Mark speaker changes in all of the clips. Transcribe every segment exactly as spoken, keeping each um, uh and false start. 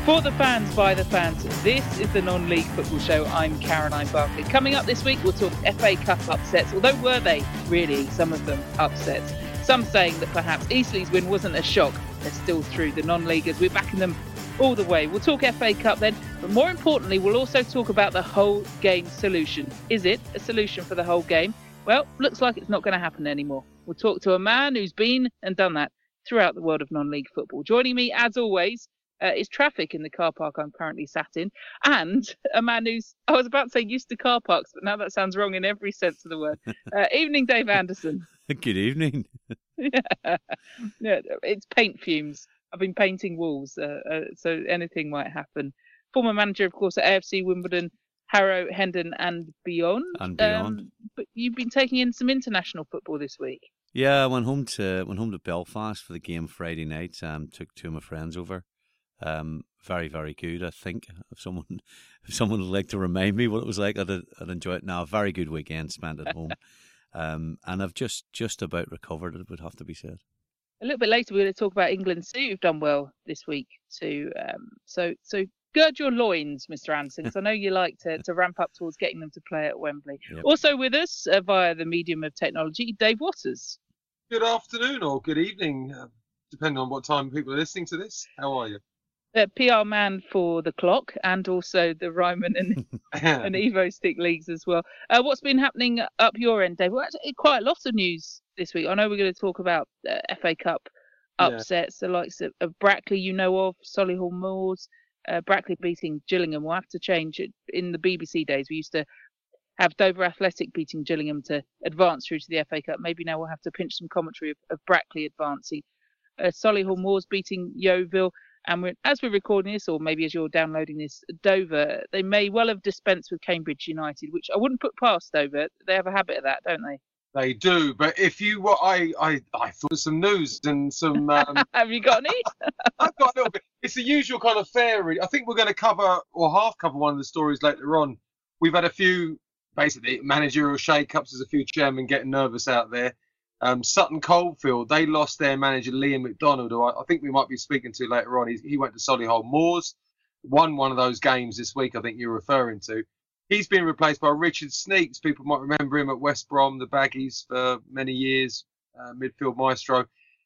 Speaker 1: For the fans, by the fans, this is the Non-League Football Show. I'm Caroline Barkley. Coming up this week, we'll talk F A Cup upsets, although were they really, some of them, upsets? Some saying that perhaps Eastleigh's win wasn't a shock. They're still through. The non-leaguers, we're backing them all the way. We'll talk F A Cup then, but more importantly, we'll also talk about the whole game solution. Is it a solution for the whole game? Well, looks like it's not going to happen anymore. We'll talk to a man who's been and done that throughout the world of non-league football. Joining me, as always, Uh, is traffic in the car park I'm currently sat in, and a man who's, I was about to say used to car parks, but now that sounds wrong in every sense of the word. Uh, evening, Dave Anderson.
Speaker 2: Good evening.
Speaker 1: yeah. yeah, it's paint fumes. I've been painting walls, uh, uh, so anything might happen. Former manager, of course, at A F C, Wimbledon, Harrow, Hendon and beyond.
Speaker 2: And beyond.
Speaker 1: Um, but you've been taking in some international football this week.
Speaker 2: Yeah, I went home to went home to Belfast for the game Friday night. Um, took two of my friends over. Um, very, very good. I think if someone, if someone would like to remind me what it was like, I'd, I'd enjoy it. Now, a very good weekend spent at home, um, and I've just just about recovered. It would have to be said.
Speaker 1: A little bit later, we're going to talk about England too. You've done well this week too. Um, so, so gird your loins, Mister Anderson, because I know you like to, to ramp up towards getting them to play at Wembley. Yep. Also with us uh, via the medium of technology, Dave Waters.
Speaker 3: Good afternoon or good evening, uh, depending on what time people are listening to this. How are you?
Speaker 1: Uh, P R man for the clock and also the Ryman and, and Evo Stick leagues as well. Uh, what's been happening up your end, Dave? Well, actually, quite a lot of news this week. I know we're going to talk about uh, F A Cup upsets, yeah. The likes of, of Brackley, you know of, Solihull Moors, uh, Brackley beating Gillingham. We'll have to change it. In the B B C days, we used to have Dover Athletic beating Gillingham to advance through to the F A Cup. Maybe now we'll have to pinch some commentary of, of Brackley advancing. Uh, Solihull Moors beating Yeovil. And we're, as we're recording this, or maybe as you're downloading this, Dover, they may well have dispensed with Cambridge United, which I wouldn't put past Dover. They have a habit of that, don't they?
Speaker 3: They do. But if you were, I, I, I thought some news and some. Um,
Speaker 1: have you got any?
Speaker 3: I've got a little bit. It's the usual kind of fare. I think we're going to cover or half cover one of the stories later on. We've had a few, basically, managerial shake-ups. There's a few chairmen getting nervous out there. Um, Sutton Coldfield, they lost their manager, Liam McDonald, who I, I think we might be speaking to later on. He, he went to Solihull Moors, won one of those games this week, I think you're referring to. He's been replaced by Richard Sneeks. People might remember him at West Brom, the Baggies, for many years, uh, midfield maestro.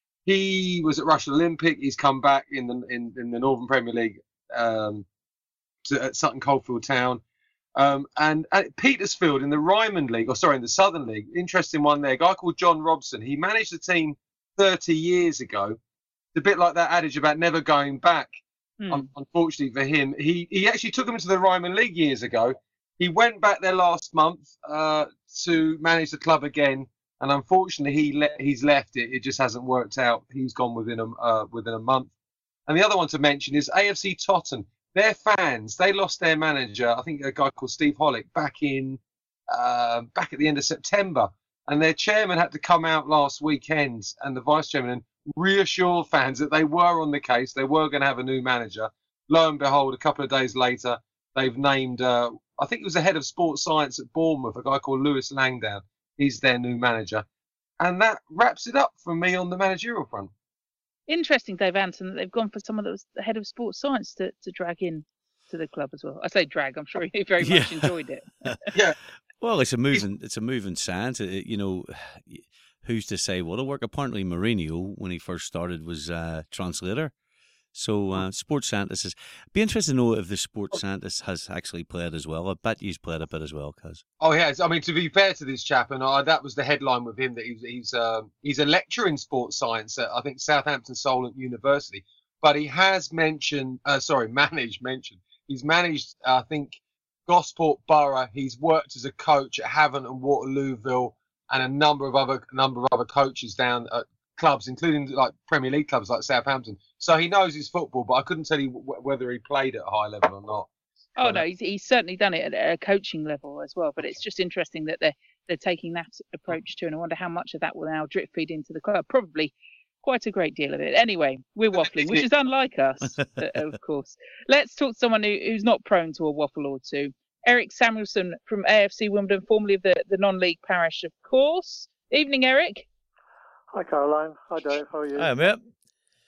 Speaker 3: He was at Russian Olympic. He's come back in the in, in the Northern Premier League um, to, at Sutton Coldfield Town. Um, and at Petersfield in the Ryman League, or sorry, in the Southern League, interesting one there. A guy called John Robson. He managed the team thirty years ago. It's a bit like that adage about never going back. Hmm. Um, unfortunately for him, he, he actually took him into the Ryman League years ago. He went back there last month uh, to manage the club again, and unfortunately, he le- he's left it. It just hasn't worked out. He's gone within a uh, within a month. And the other one to mention is A F C Totton. Their fans, they lost their manager, I think a guy called Steve Hollick, back in uh, back at the end of September. And their chairman had to come out last weekend, and the vice chairman, and reassure fans that they were on the case. They were going to have a new manager. Lo and behold, a couple of days later, they've named, uh, I think it was the head of sports science at Bournemouth, a guy called Lewis Langdown. He's their new manager. And that wraps it up for me on the managerial front.
Speaker 1: Interesting, Dave Anderson, that they've gone for someone that was the head of sports science to, to drag in to the club as well. I say drag, I'm sure he very much yeah. enjoyed it.
Speaker 3: yeah.
Speaker 2: Well, it's a moving, it's a moving science. It, you know, who's to say what'll work? Apparently, Mourinho, when he first started, was uh, translator. So, uh, sports scientist is. Be interested to know if the sports scientist has actually played as well. I bet he's played a bit as well, Kaz.
Speaker 3: Oh, he has. I mean, to be fair to this chap, and uh, that was the headline with him, that he's he's um, he's a lecturer in sports science at, I think, Southampton Solent University. But he has mentioned, uh, sorry, managed, mentioned. He's managed, uh, I think, Gosport Borough. He's worked as a coach at Havant and Waterlooville, and a number of other a number of other coaches down at clubs, including like Premier League clubs like Southampton. So he knows his football, but I couldn't tell you w- whether he played at a high level or not.
Speaker 1: Oh, no, he's, he's certainly done it at a coaching level as well. But it's just interesting that they're, they're taking that approach too, and I wonder how much of that will now drip feed into the club. Probably quite a great deal of it. Anyway, we're waffling, which is unlike us, of course. Let's talk to someone who, who's not prone to a waffle or two. Eric Samuelson from A F C Wimbledon, formerly of the, the non-league parish, of course. Evening, Eric.
Speaker 4: Hi, Caroline. Hi, Dave. How are you?
Speaker 2: Hi, mate.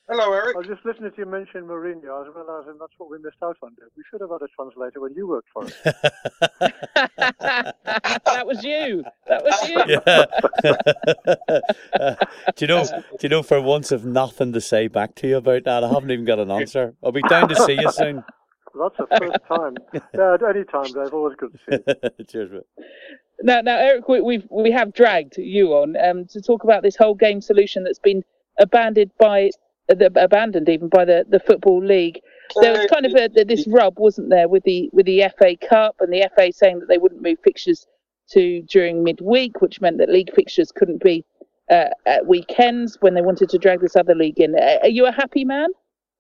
Speaker 3: Hello, Eric.
Speaker 4: I was just listening to you mention Mourinho. I was realising that's what we missed out on. We should have had a translator when you worked for us.
Speaker 1: That was you. That was you.
Speaker 2: Yeah. uh, do you know? Do you know? For once, I've nothing to say back to you about that. I haven't even got an answer. I'll be down to see you soon.
Speaker 4: That's the first time. Yeah, at any time, Dave. Always good to see you.
Speaker 2: Cheers, mate.
Speaker 1: Now, now, Eric, we, we've we have dragged you on um, to talk about this whole game solution that's been abandoned by. The, abandoned even by the, the Football League. There was kind of a, this rub, wasn't there, with the with the F A Cup and the F A saying that they wouldn't move fixtures to during midweek, which meant that league fixtures couldn't be uh, at weekends when they wanted to drag this other league in. Are you a happy man?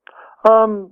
Speaker 4: Um,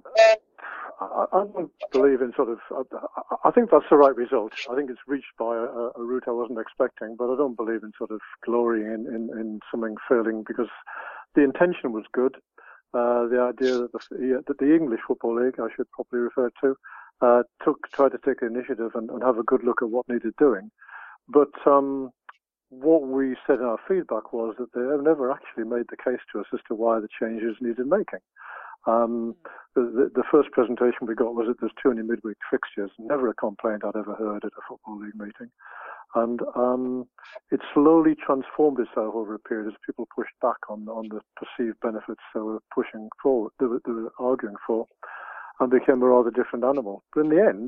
Speaker 4: I, I don't believe in sort of. I, I think that's the right result. I think it's reached by a, a route I wasn't expecting, but I don't believe in sort of glorying in, in, in something failing because the intention was good. Uh, the idea that the, that the English Football League, I should probably refer to, uh, took tried to take initiative and, and have a good look at what needed doing. But um, what we said in our feedback was that they have never actually made the case to us as to why the changes needed making. Um, the, the first presentation we got was that there's too many midweek fixtures. Never a complaint I'd ever heard at a Football League meeting. And um, it slowly transformed itself over a period as people pushed back on, on the perceived benefits they were pushing forward, they were, they were arguing for, and became a rather different animal. But in the end,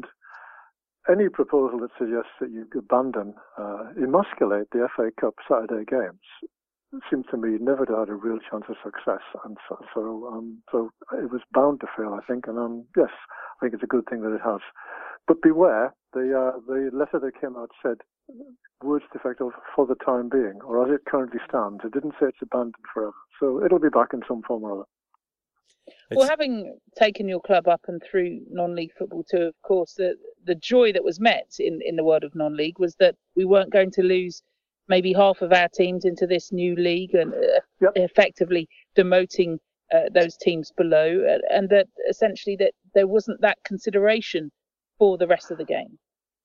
Speaker 4: any proposal that suggests that you abandon, uh, emasculate the F A Cup Saturday games seems to me never to have had a real chance of success. And so, so, um, so it was bound to fail, I think. And um, yes, I think it's a good thing that it has. But beware, the uh, the letter that came out said, words to the effect of for the time being, or as it currently stands. It didn't say it's abandoned forever. So it'll be back in some form or other.
Speaker 1: It's... Well, having taken your club up and through non-league football too, of course, the the joy that was met in, in the world of non-league was that we weren't going to lose maybe half of our teams into this new league and uh, yep. effectively demoting uh, those teams below, uh, and that essentially that there wasn't that consideration for the rest of the game.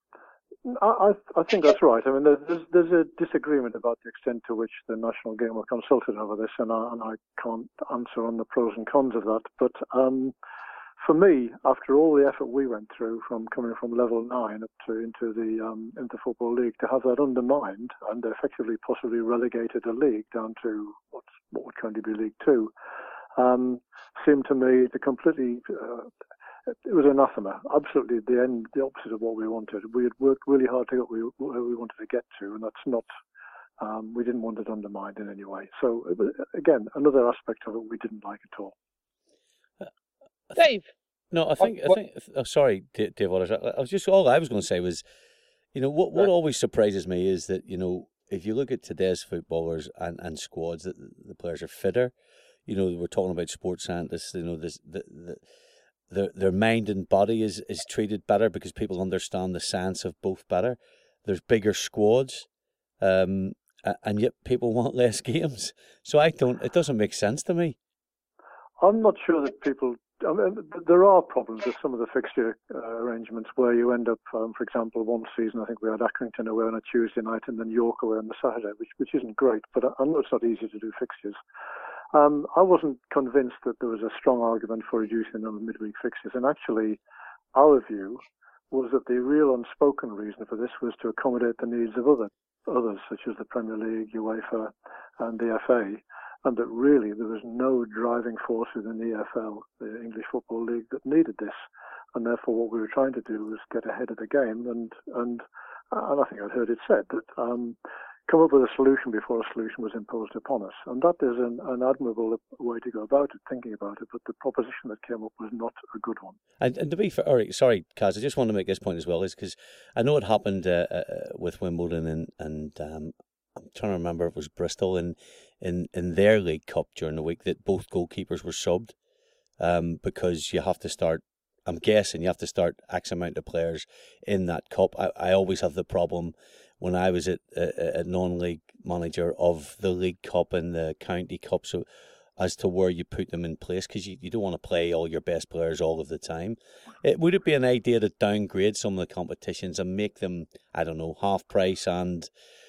Speaker 4: I, I think that's right. I mean, there's, there's a disagreement about the extent to which the national game were consulted over this, and I, and I can't answer on the pros and cons of that. But um, for me, after all the effort we went through from coming from level nine up to into the um, into Football League, to have that undermined and effectively possibly relegated a league down to what's, what would currently be League Two, um, seemed to me to completely. Uh, It was anathema, absolutely the end, the opposite of what we wanted. We had worked really hard to get where we wanted to get to, and that's not, um, we didn't want it undermined in any way. So, it was, again, another aspect of it we didn't like at all.
Speaker 2: Uh,
Speaker 1: Dave?
Speaker 2: No, I think, I think, oh, sorry, Dave Wallace, I was just, all I was going to say was, you know, what, what always surprises me is that, you know, if you look at today's footballers and, and squads, that the players are fitter. You know, we're talking about sports scientists, you know, this, the, the, Their, their mind and body is, is treated better because people understand the science of both better. There's bigger squads, um, and yet people want less games. So I don't. It doesn't make sense to me.
Speaker 4: I'm not sure that people. I mean, there are problems with some of the fixture uh, arrangements where you end up, um, for example, one season I think we had Accrington away on a Tuesday night and then York away on the Saturday, which which isn't great. But I know it's not easy to do fixtures. Um, I wasn't convinced that there was a strong argument for reducing the number of midweek fixtures, and actually our view was that the real unspoken reason for this was to accommodate the needs of other others, such as the Premier League, UEFA and the F A, and that really there was no driving force within the E F L, the English Football League, that needed this, and therefore what we were trying to do was get ahead of the game, and and, and I think I'd heard it said that um, come up with a solution before a solution was imposed upon us. And that is an, an admirable way to go about it, thinking about it, but the proposition that came up was not a good one.
Speaker 2: And, and to be fair, Eric, sorry, Kaz, I just want to make this point as well, is because I know it happened uh, uh, with Wimbledon and, and um, I'm trying to remember if it was Bristol in, in, in their League Cup during the week that both goalkeepers were subbed um, because you have to start, I'm guessing you have to start X amount of players in that cup. I, I always have the problem when I was at a, a non-league manager of the League Cup and the County Cup, so as to where you put them in place, because you, you don't want to play all your best players all of the time. It, would it be an idea to downgrade some of the competitions and make them, I don't know, half price, and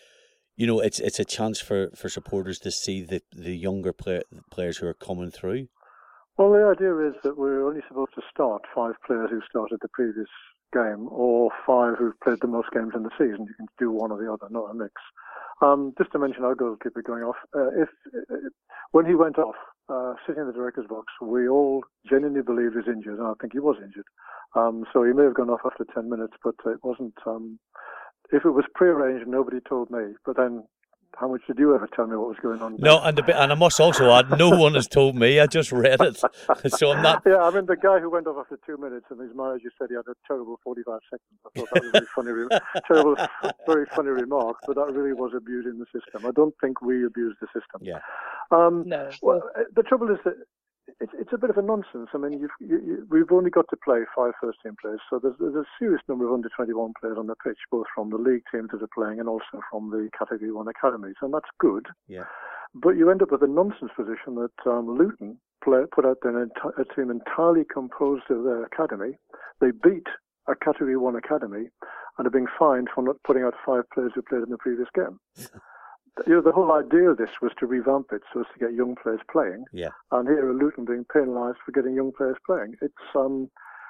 Speaker 2: you know, it's it's a chance for, for supporters to see the, the younger play, players who are coming through?
Speaker 4: Well, the idea is that we're only supposed to start five players who started the previous game, or five who've played the most games in the season. You can do one or the other, not a mix. Um, just to mention our goalkeeper going off, uh, if, if when he went off, uh, sitting in the director's box, we all genuinely believed he was injured, and I think he was injured. Um, so he may have gone off after ten minutes, but it wasn't. Um, if it was prearranged, nobody told me. But then, how much did you ever tell me what was going on?
Speaker 2: No, and, the, and I must also add, no one has told me. I just read it, so I'm not.
Speaker 4: Yeah, I mean, the guy who went off after two minutes, and his manager said he had a terrible forty-five seconds. I thought that was a very funny, re- terrible, very funny remark. But that really was abusing the system. I don't think we abused the system.
Speaker 2: Yeah.
Speaker 4: Um,
Speaker 1: no.
Speaker 4: Well, the trouble is that it's it's a bit of a nonsense. I mean, you've, you, you, we've only got to play five first-team players, so there's, there's a serious number of under twenty-one players on the pitch, both from the league teams that are playing and also from the Category One academies, and that's good.
Speaker 2: Yeah.
Speaker 4: But you end up with a nonsense position that um, Luton play, put out an enti- a team entirely composed of their academy. They beat a Category One academy and are being fined for not putting out five players who played in the previous game. You know, the whole idea of this was to revamp it so as to get young players playing.
Speaker 2: Yeah.
Speaker 4: And here are Luton being penalised for getting young players playing. It's um,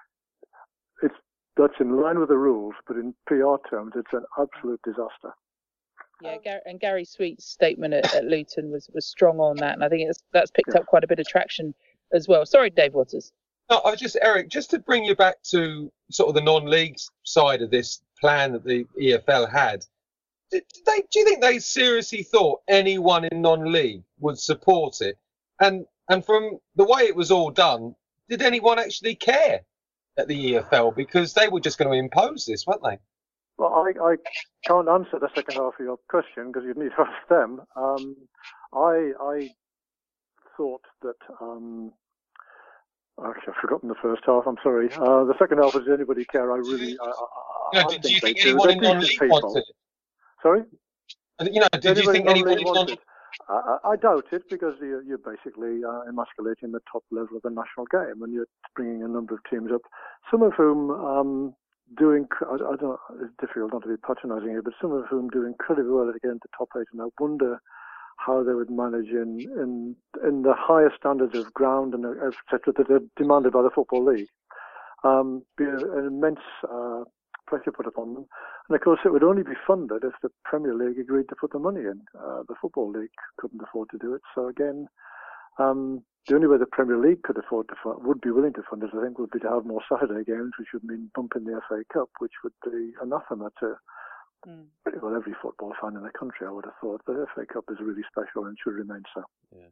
Speaker 4: it's that's in line with the rules, but in P R terms, it's an absolute disaster.
Speaker 1: Yeah, Gary, and Gary Sweet's statement at, at Luton was, was strong on that, and I think it's, that's picked
Speaker 4: yeah.
Speaker 1: up quite a bit of traction as well. Sorry, Dave Waters.
Speaker 3: No, I was just, Eric, just to bring you back to sort of the non-league side of this plan that the E F L had. Did they, do you think they seriously thought anyone in non-league would support it? And and from the way it was all done, did anyone actually care at the E F L? Because they were just going to impose this, weren't they?
Speaker 4: Well, I, I can't answer the second half of your question because you'd need to ask them. Um, I I thought that. Um, Actually, I've forgotten the first half. I'm sorry. Uh, the second half was did anybody care? I really. I, I,
Speaker 3: no,
Speaker 4: I
Speaker 3: do, do
Speaker 4: think
Speaker 3: you think
Speaker 4: they
Speaker 3: anyone
Speaker 4: do.
Speaker 3: in non-league wanted it?
Speaker 4: Sorry?
Speaker 3: You know, did you think anyone in non-league?
Speaker 4: I, I doubt it because you're, you're basically uh, emasculating the top level of the national game and you're bringing a number of teams up, some of whom um, doing. I, I don't. It's difficult not to be patronising here, but some of whom do incredibly well at getting to top eight, and I wonder how they would manage in in in the higher standards of ground and et cetera that are demanded by the Football League. Um, be an immense uh, pressure put upon them. And of course, it would only be funded if the Premier League agreed to put the money in. Uh, the Football League couldn't afford to do it. So again, um, the only way the Premier League could afford to fund, would be willing to fund it, I think, would be to have more Saturday games, which would mean bumping the F A Cup, which would be anathema to mm. pretty well every football fan in the country, I would have thought. The F A Cup is really special and should remain so.
Speaker 2: Yeah.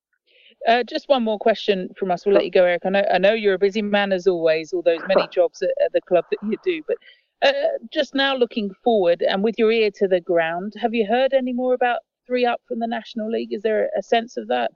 Speaker 1: Uh, just one more question from us. We'll let you go, Eric. I know, I know you're a busy man as always, all those many jobs at, at the club that you do. But uh, just now looking forward and with your ear to the ground, have you heard any more about three up from the National League? Is there a sense of that?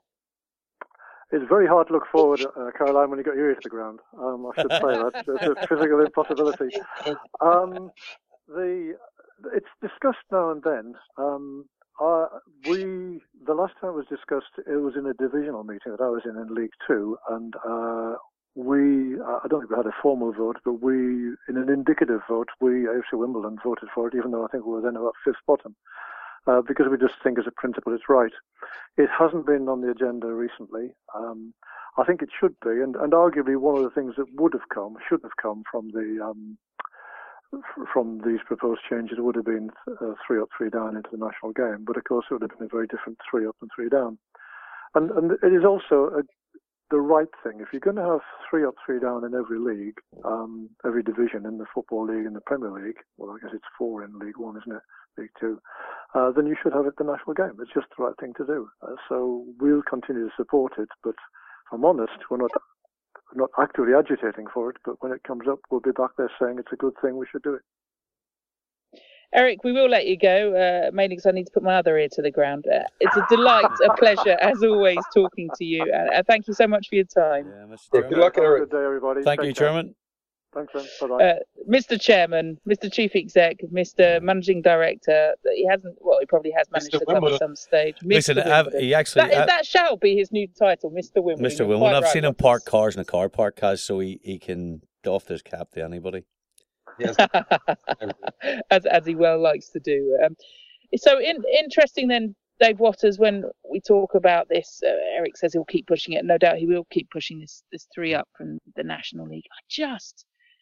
Speaker 4: It's very hard to look forward, uh, Caroline, when you got your ear to the ground. Um, I should say that. It's a physical impossibility. Um, the It's discussed now and then. Um, Uh, we the last time it was discussed, it was in a divisional meeting that I was in in League Two, and uh, we uh, I don't think we had a formal vote, but we, in an indicative vote, we A F C Wimbledon voted for it, even though I think we were then about fifth bottom, uh, because we just think as a principle it's right. It hasn't been on the agenda recently. Um, I think it should be, and, and arguably one of the things that would have come, should have come from the um, from these proposed changes would have been uh, three up, three down into the national game. But of course, it would have been a very different three up and three down. And and it is also a, the right thing. If you're going to have three up, three down in every league, um, every division in the Football League and the Premier League, well, I guess it's four in League One, isn't it? League Two, uh, then you should have it the national game. It's just the right thing to do. Uh, so we'll continue to support it. But if I'm honest, we're not. not actively agitating for it, but when it comes up, we'll be back there saying it's a good thing, we should do it.
Speaker 1: Eric, we will let you go, uh, mainly because I need to put my other ear to the ground. Uh, it's a delight, a pleasure, as always, talking to you. And uh, thank you so much for your time.
Speaker 2: Yeah, Mister
Speaker 3: Yeah, good luck, Eric.
Speaker 4: Good day, everybody.
Speaker 2: Thank
Speaker 4: Take
Speaker 2: you,
Speaker 4: care.
Speaker 2: Chairman.
Speaker 4: Thanks, then. Bye-bye.
Speaker 1: Uh, Mister Chairman, Mister Chief Exec, Mister Managing Director, he hasn't, well, he probably has managed
Speaker 3: Mister
Speaker 1: the club at some stage. Mister
Speaker 2: Listen, I've, he actually...
Speaker 1: That,
Speaker 2: I,
Speaker 1: that shall be his new title, Mister Wimbledon.
Speaker 2: Mister
Speaker 1: You're
Speaker 2: Wimbledon. I've
Speaker 1: right,
Speaker 2: seen him
Speaker 1: Roberts.
Speaker 2: park cars in a car park, Kaz, so he, he can doff his cap to anybody.
Speaker 3: Yes.
Speaker 1: as, as he well likes to do. Um, so in, interesting then, Dave Waters, when we talk about this, uh, Eric says he'll keep pushing it. No doubt he will keep pushing this this three up from the National League. I just,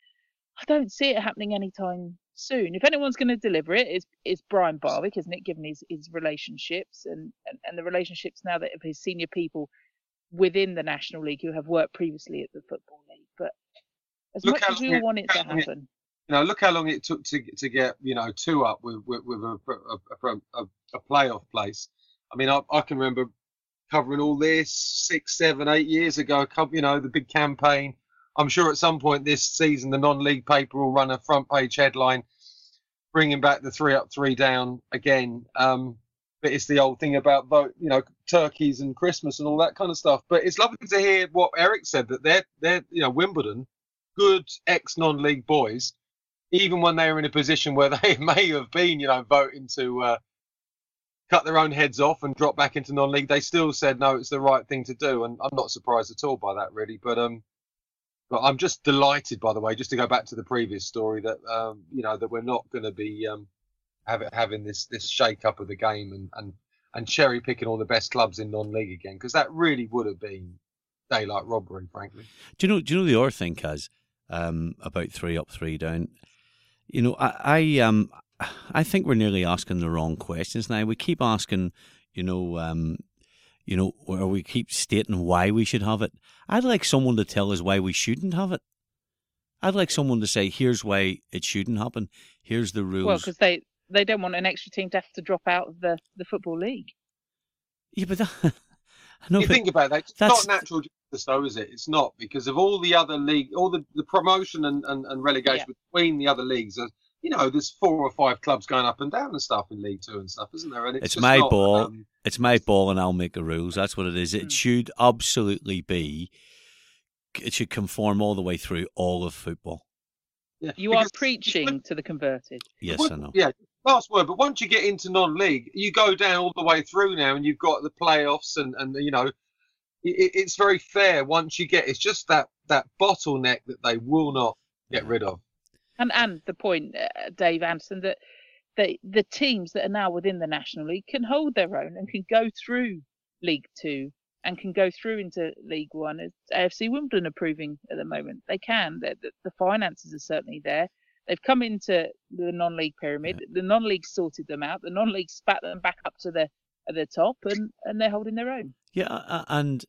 Speaker 1: I don't see it happening anytime soon. If anyone's going to deliver it, it's, it's Brian Barwick, isn't it, given his, his relationships and, and, and the relationships now that of his senior people within the National League who have worked previously at the Football League. But as
Speaker 3: Look
Speaker 1: much as we all want it to happen.
Speaker 3: You know, look how long it took to to get, you know, two up with with, with a, a, a, a playoff place. I mean, I, I can remember covering all this six, seven, eight years ago. You know, the big campaign. I'm sure at some point this season, the non-league paper will run a front page headline, bringing back the three up, three down again. Um, but it's the old thing about vote, you know, turkeys and Christmas and all that kind of stuff. But it's lovely to hear what Eric said, that they're they're you know Wimbledon, good ex non-league boys. Even when they were in a position where they may have been, you know, voting to uh, cut their own heads off and drop back into non-league, they still said, no, it's the right thing to do. And I'm not surprised at all by that, really. But um, but I'm just delighted, by the way, just to go back to the previous story, that, um, you know, that we're not going to be um, have it, having this this shake-up of the game and, and, and cherry-picking all the best clubs in non-league again, because that really would have been daylight robbery, frankly.
Speaker 2: Do you know, do you know the other thing, Kaz, um, about three up, three down? You know, I, I um I think we're nearly asking the wrong questions now. We keep asking, you know, um, you know, or we keep stating why we should have it. I'd like someone to tell us why we shouldn't have it. I'd like someone to say, here's why it shouldn't happen. Here's the rules.
Speaker 1: Well, because they, they don't want an extra team to have to drop out of the, the Football League.
Speaker 2: Yeah, but that, I know,
Speaker 3: you
Speaker 2: but
Speaker 3: think about that. It's not natural justice, though, is it? It's not, because of all the other league, all the, the promotion and, and, and relegation yeah. between the other leagues. Are, you know, there's four or five clubs going up and down and stuff in League Two and stuff, isn't there? And it's,
Speaker 2: it's
Speaker 3: just
Speaker 2: my
Speaker 3: not,
Speaker 2: ball.
Speaker 3: Um,
Speaker 2: it's my ball, and I'll make the rules. That's what it is. It mm. should absolutely be. It should conform all the way through all of football.
Speaker 1: Yeah, you are preaching to the converted.
Speaker 2: Yes,
Speaker 3: once,
Speaker 2: I know.
Speaker 3: Yeah, last word. But once you get into non-league, you go down all the way through now, and you've got the playoffs, and, and you know, it, it's very fair. Once you get, it's just that that bottleneck that they will not get rid of.
Speaker 1: And and the point, uh, Dave Anderson, that they, the teams that are now within the National League can hold their own and can go through League Two and can go through into League One, as A F C Wimbledon are proving at the moment. They can. The, the, the finances are certainly there. They've come into the non-league pyramid. The non-league sorted them out. The non-league spat them back up to the at the top, and, and they're holding their own.
Speaker 2: Yeah, and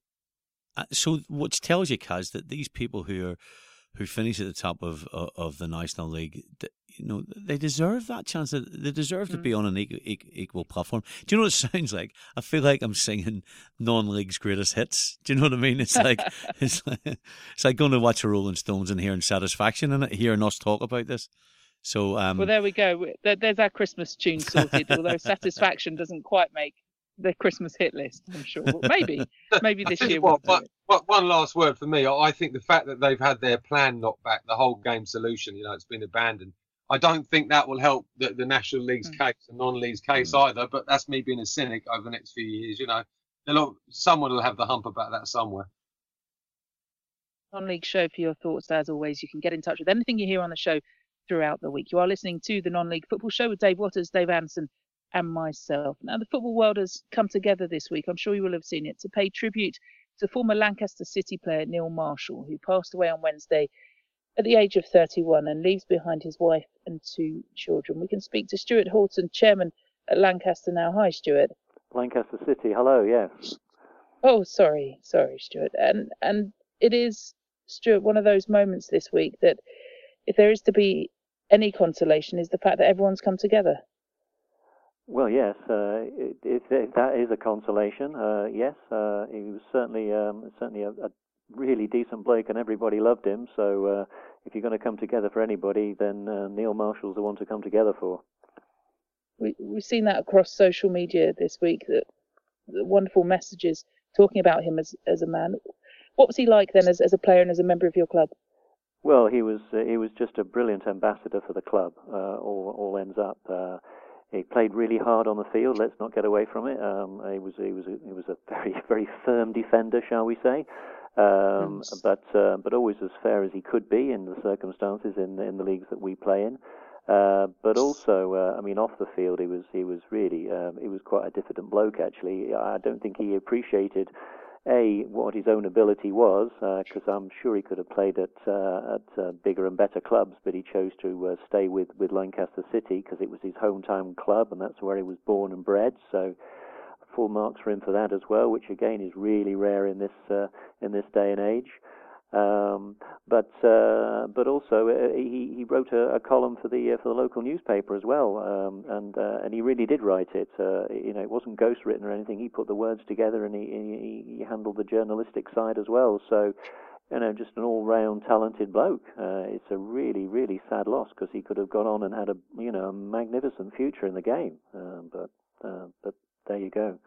Speaker 2: so what tells you, Kaz, that these people who are who finish at the top of of, of the National League, you know, they deserve that chance. They deserve to mm. be on an equal, equal platform. Do you know what it sounds like? I feel like I'm singing non-league's greatest hits. Do you know what I mean? It's like it's like, it's like going to watch the Rolling Stones and hearing Satisfaction in it, hearing us talk about this. So, um,
Speaker 1: well, there we go. There's our Christmas tune sorted. Although Satisfaction doesn't quite make the Christmas hit list, I'm sure. But maybe, maybe this year.
Speaker 3: What, what, what, one last word for me. I think the fact that they've had their plan knocked back, the whole game solution, you know, it's been abandoned. I don't think that will help the, the National League's mm. case, the non-league's case mm. either. But that's me being a cynic over the next few years. You know, they'll, someone will have the hump about that somewhere.
Speaker 1: Non-league show for your thoughts. As always, you can get in touch with anything you hear on the show throughout the week. You are listening to the Non-League Football Show with Dave Waters, Dave Anderson, and myself. Now, the football world has come together this week, I'm sure you will have seen it, to pay tribute to former Lancaster City player Neil Marshall, who passed away on Wednesday at the age of thirty-one and leaves behind his wife and two children. We can speak to Stuart Horton, chairman at Lancaster now. Hi, Stuart.
Speaker 5: Lancaster City, hello, yes.
Speaker 1: Oh, sorry, sorry, Stuart. And, and it is, Stuart, one of those moments this week that if there is to be any consolation is the fact that everyone's come together.
Speaker 5: Well, yes, uh, it, it, it, that is a consolation. Uh, yes, uh, he was certainly um, certainly a, a really decent bloke, and everybody loved him. So, uh, if you're going to come together for anybody, then uh, Neil Marshall's the one to come together for.
Speaker 1: We, we've seen that across social media this week. That the wonderful messages talking about him as as a man. What was he like then, as as a player and as a member of your club?
Speaker 5: Well, he was uh, he was just a brilliant ambassador for the club. Uh, all all ends up. Uh, He played really hard on the field. Let's not get away from it. Um, he was he was a, he was a very very firm defender, shall we say? Um,
Speaker 1: yes.
Speaker 5: But uh, but always as fair as he could be in the circumstances in in the leagues that we play in. Uh, but also, uh, I mean, off the field, he was he was really um, he was quite a diffident bloke. Actually, I don't think he appreciated a what his own ability was, because uh, I'm sure he could have played at uh, at uh, bigger and better clubs, but he chose to uh, stay with with Lancaster City because it was his hometown club, and that's where he was born and bred. So, full marks for him for that as well, which again is really rare in this uh, in this day and age. Um, but uh, but also uh, he he wrote a, a column for the uh, for the local newspaper as well, um, and uh, and he really did write it. Uh, you know, it wasn't ghostwritten or anything. He put the words together, and he he, he handled the journalistic side as well. So, you know, just an all-round talented bloke. Uh, it's a really really sad loss because he could have gone on and had a you know a magnificent future in the game. Uh, but uh, but there you go.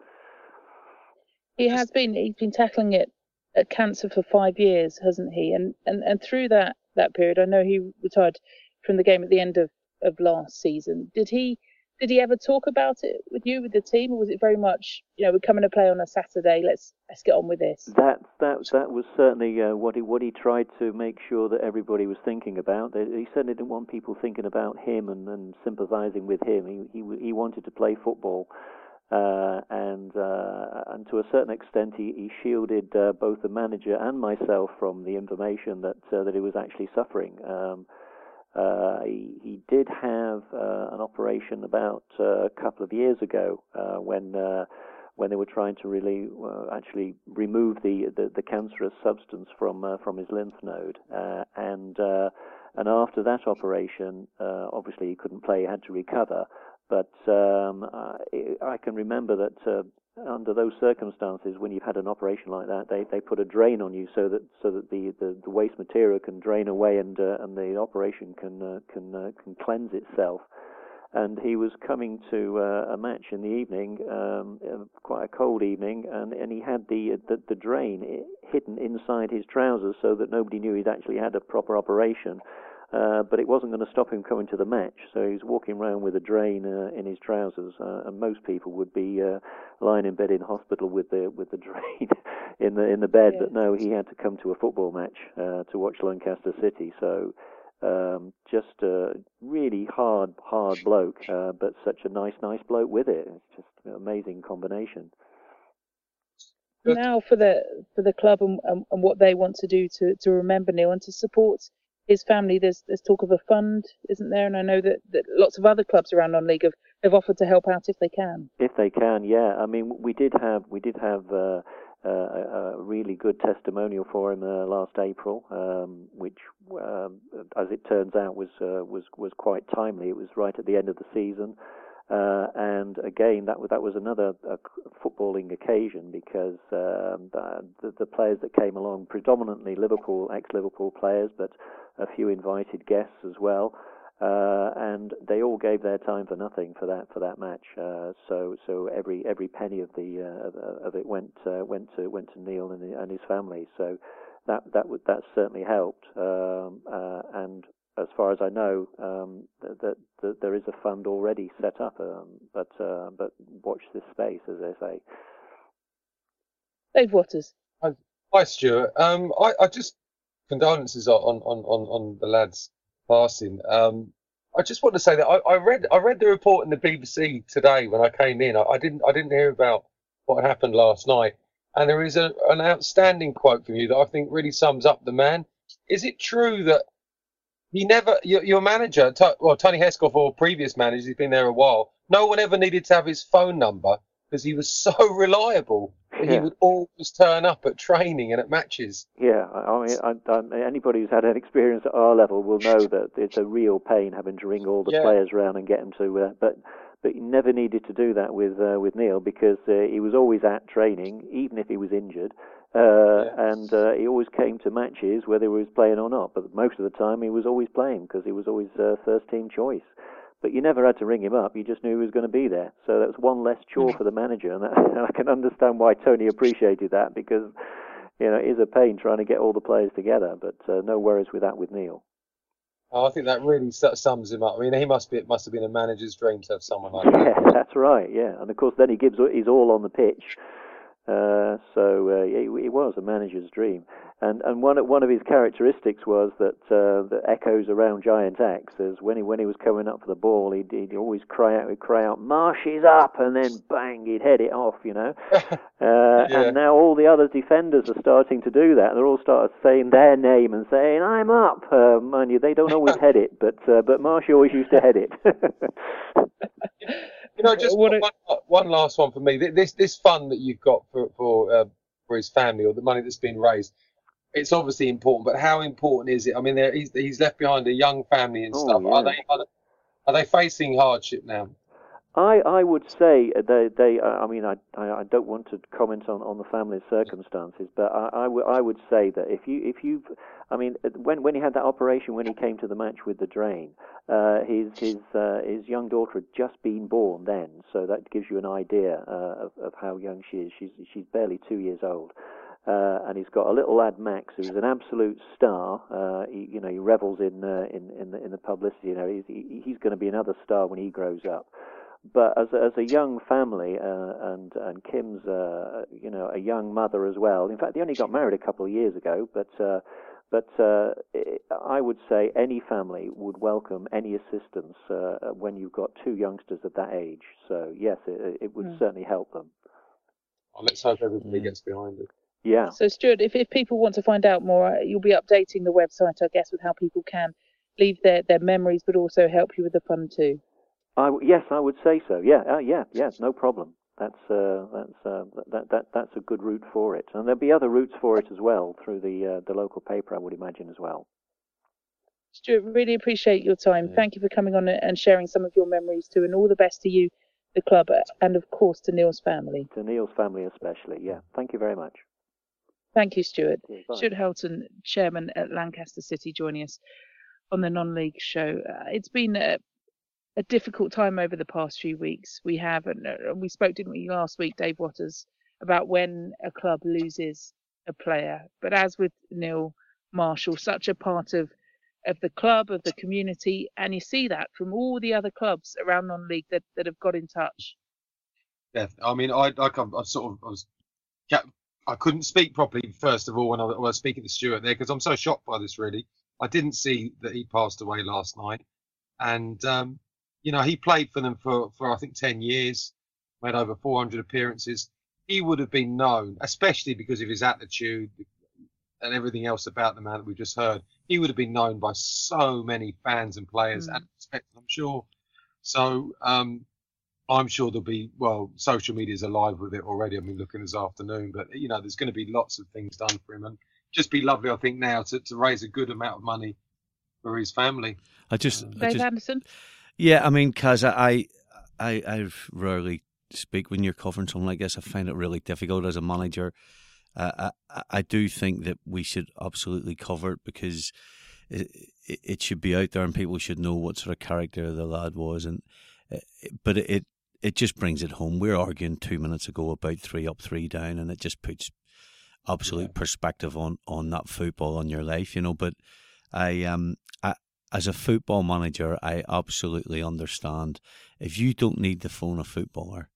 Speaker 1: He has been he's been tackling it. At cancer for five years, hasn't he? And and and through that that period, I know he retired from the game at the end of, of last season. Did he did he ever talk about it with you, with the team, or was it very much, you know, we're coming to play on a Saturday, let's let's get on with this?
Speaker 5: That that that was certainly uh, what he what he tried to make sure that everybody was thinking about. He certainly didn't want people thinking about him and, and sympathising with him. He he he wanted to play football. Uh, and uh, and to a certain extent, he, he shielded uh, both the manager and myself from the information that uh, that he was actually suffering. Um, uh, he, he did have uh, an operation about uh, a couple of years ago uh, when uh, when they were trying to really uh, actually remove the, the, the cancerous substance from uh, from his lymph node, uh, and uh, and after that operation, uh, obviously he couldn't play; he had to recover. But um, I, I can remember that uh, under those circumstances, when you've had an operation like that, they, they put a drain on you so that so that the, the, the waste material can drain away and uh, and the operation can uh, can uh, can cleanse itself. And he was coming to uh, a match in the evening, um, quite a cold evening, and, and he had the, the the drain hidden inside his trousers so that nobody knew he'd actually had a proper operation. Uh, but it wasn't going to stop him coming to the match, so he was walking around with a drain uh, in his trousers, uh, and most people would be uh, lying in bed in hospital with the with the drain in the in the bed. Yeah. But no, he had to come to a football match uh, to watch Lancaster City. So um, just a really hard hard bloke, uh, but such a nice nice bloke with it. It's just an amazing combination.
Speaker 1: Now for the for the club and, and, and what they want to do to, to remember Neil and to support his family, there's there's talk of a fund, isn't there? And I know that, that lots of other clubs around non-league have, have offered to help out if they can.
Speaker 5: If they can, yeah. I mean, we did have we did have uh, uh, a really good testimonial for him uh, last April, um, which, um, as it turns out, was uh, was was quite timely. It was right at the end of the season. Uh, and again, that was that was another uh, footballing occasion because um, the, the players that came along, predominantly Liverpool, ex-Liverpool players, but a few invited guests as well, uh, and they all gave their time for nothing for that for that match. Uh, so so every every penny of the uh, of it went uh, went to went to Neil and, and his family. So that that would that certainly helped. Um, uh, and as far as I know, um, that, that, that there is a fund already set up, um, but uh, but watch this space, as they say.
Speaker 1: Dave Waters.
Speaker 3: Hi, hi Stuart. Um, I, I just condolences on on on on the lad's passing. Um, I just want to say that I, I read I read the report in the B B C today when I came in. I, I didn't I didn't hear about what happened last night, and there is a, an outstanding quote from you that I think really sums up the man. Is it true that he never, your, your manager, well, Tony Hesketh or previous managers, he's been there a while, no one ever needed to have his phone number because he was so reliable that yeah. he would always turn up at training and at matches?
Speaker 5: Yeah, I mean, I, I, anybody who's had an experience at our level will know that it's a real pain having to ring all the yeah. players around and get them to, uh, but but he never needed to do that with uh, with Neil because uh, he was always at training, even if he was injured. Uh, yeah. And uh, he always came to matches whether he was playing or not, but most of the time he was always playing because he was always uh, first team choice. But you never had to ring him up, you just knew he was going to be there. So that was one less chore for the manager, and, that, and I can understand why Tony appreciated that because, you know, it is a pain trying to get all the players together, but uh, no worries with that with Neil.
Speaker 3: Oh, I think that really sums him up. I mean, he must be. It must have been a manager's dream to have someone like that.
Speaker 5: Yeah, that's right. Yeah, and of course, then he gives his all on the pitch. Uh, so uh, it, it was a manager's dream, and and one one of his characteristics was that uh, the echoes around Giant Axe is when he when he was coming up for the ball, he'd, he'd always cry out, he'd cry out, "Marsh is up," and then bang, he'd head it off, you know. Uh, yeah. And now all the other defenders are starting to do that. They're all started saying their name and saying, "I'm up." Uh, mind you, they don't always head it, but uh, but Marsh always used to head it.
Speaker 3: You know, just one, one last one for me. This this fund that you've got for for uh, for his family, or the money that's been raised, it's obviously important. But how important is it? I mean, he's he's left behind a young family and
Speaker 5: oh,
Speaker 3: stuff.
Speaker 5: Yeah.
Speaker 3: Are they are they, are they facing hardship now?
Speaker 5: I, I would say they they I mean I, I don't want to comment on, on the family's circumstances, but I, I, w- I would say that if you if you I mean when when he had that operation, when he came to the match with the drain, uh, his his uh, his young daughter had just been born then, so that gives you an idea uh, of of how young she is. She's she's barely two years old. Uh, and he's got a little lad, Max, who's an absolute star. Uh, he, you know, he revels in uh, in in the, in the publicity. You know, he's he, he's going to be another star when he grows up. But as a, as a young family, uh, and and Kim's, uh, you know, a young mother as well. In fact, they only got married a couple of years ago. But uh, but uh, I would say any family would welcome any assistance uh, when you've got two youngsters of that age. So yes, it, it would mm. certainly help them.
Speaker 3: Well, let's hope everybody gets behind it.
Speaker 5: Yeah.
Speaker 1: So Stuart, if if people want to find out more, you'll be updating the website, I guess, with how people can leave their, their memories, but also help you with the fund too.
Speaker 5: I, yes, I would say so. Yeah, uh, yeah, yeah, no problem. That's uh, that's uh, that that that's a good route for it, and there'll be other routes for it as well through the uh, the local paper, I would imagine as well.
Speaker 1: Stuart, really appreciate your time. Yeah. Thank you for coming on and sharing some of your memories too, and all the best to you, the club, and of course to Neil's family.
Speaker 5: To Neil's family especially. Yeah, thank you very much.
Speaker 1: Thank you, Stuart.
Speaker 5: Yeah,
Speaker 1: Stuart Helton, chairman at Lancaster City, joining us on the non-league show. Uh, it's been a a difficult time over the past few weeks. We have, and uh, we spoke, didn't we, last week, Dave Waters, about when a club loses a player. But as with Neil Marshall, such a part of, of the club, of the community, and you see that from all the other clubs around non-league that, that have got in touch.
Speaker 3: Yeah, I mean, I, I, I sort of, I was, I couldn't speak properly, first of all, when I was speaking to Stuart there, because I'm so shocked by this, really. I didn't see that he passed away last night. And, um, you know, he played for them for, for, I think, ten years, made over four hundred appearances. He would have been known, especially because of his attitude and everything else about the man that we just heard. He would have been known by so many fans and players, mm. and respected, I'm sure. So um, I'm sure there'll be, well, social media is alive with it already. I mean, looking this afternoon, but, you know, there's going to be lots of things done for him. And just be lovely, I think, now to, to raise a good amount of money for his family.
Speaker 2: I just...
Speaker 1: Dave
Speaker 2: I just,
Speaker 1: Anderson?
Speaker 2: Yeah, I mean, Kaz, I, I, I rarely speak when you're covering something like this. I find it really difficult as a manager. Uh, I, I do think that we should absolutely cover it because it, it should be out there and people should know what sort of character the lad was. And but it it just brings it home. We were arguing two minutes ago about three up, three down, and it just puts absolute yeah. perspective on, on that football on your life, you know. But I um I. As a football manager, I absolutely understand if you don't need to phone a footballer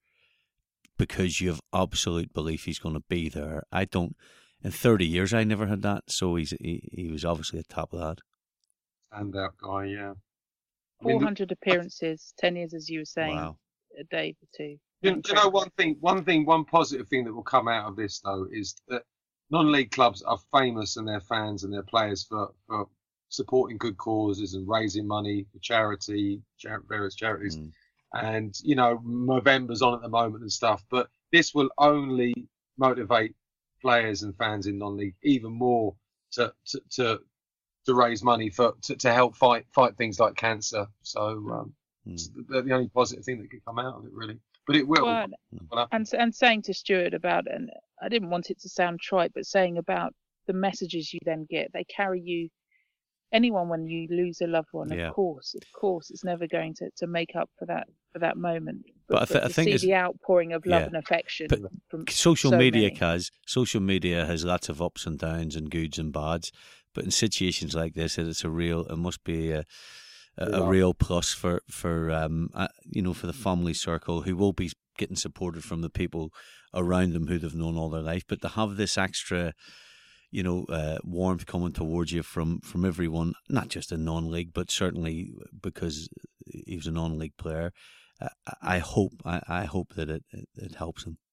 Speaker 2: because you have absolute belief he's going to be there. I don't. In thirty years, I never had that. So he's he, he was obviously a top lad.
Speaker 3: Standout guy, yeah.
Speaker 1: Four hundred appearances, ten years, as you were saying,
Speaker 2: wow.
Speaker 1: a day for two.
Speaker 3: Do, do you know one thing? One thing, one positive thing that will come out of this though is that non-league clubs are famous and their fans and their players for for. supporting good causes and raising money for charity, char- various charities. Mm. And, you know, Movember's on at the moment and stuff, but this will only motivate players and fans in non-league even more to to to, to raise money for to, to help fight fight things like cancer. So um, mm. it's the, the only positive thing that could come out of it, really. But it will.
Speaker 1: Well, and, and saying to Stuart about, and I didn't want it to sound trite, but saying about the messages you then get, they carry you. Anyone, when you lose a loved one,
Speaker 2: yeah.
Speaker 1: of course, of course, it's never going to, to make up for that for that moment. But,
Speaker 2: but I, th-
Speaker 1: but
Speaker 2: I
Speaker 1: to
Speaker 2: think
Speaker 1: see the outpouring of love
Speaker 2: yeah.
Speaker 1: and affection
Speaker 2: but
Speaker 1: from
Speaker 2: social
Speaker 1: so
Speaker 2: media,
Speaker 1: many.
Speaker 2: Kaz, social media has lots of ups and downs and goods and bads. But in situations like this, it's a real. It must be a a, a real plus for for um uh, you know for the family circle who will be getting supported from the people around them who they've known all their life. But to have this extra, you know, uh, warmth coming towards you from, from everyone, not just in non-league, but certainly because he was a non-league player, uh, I hope I, I hope that it, it, it helps him.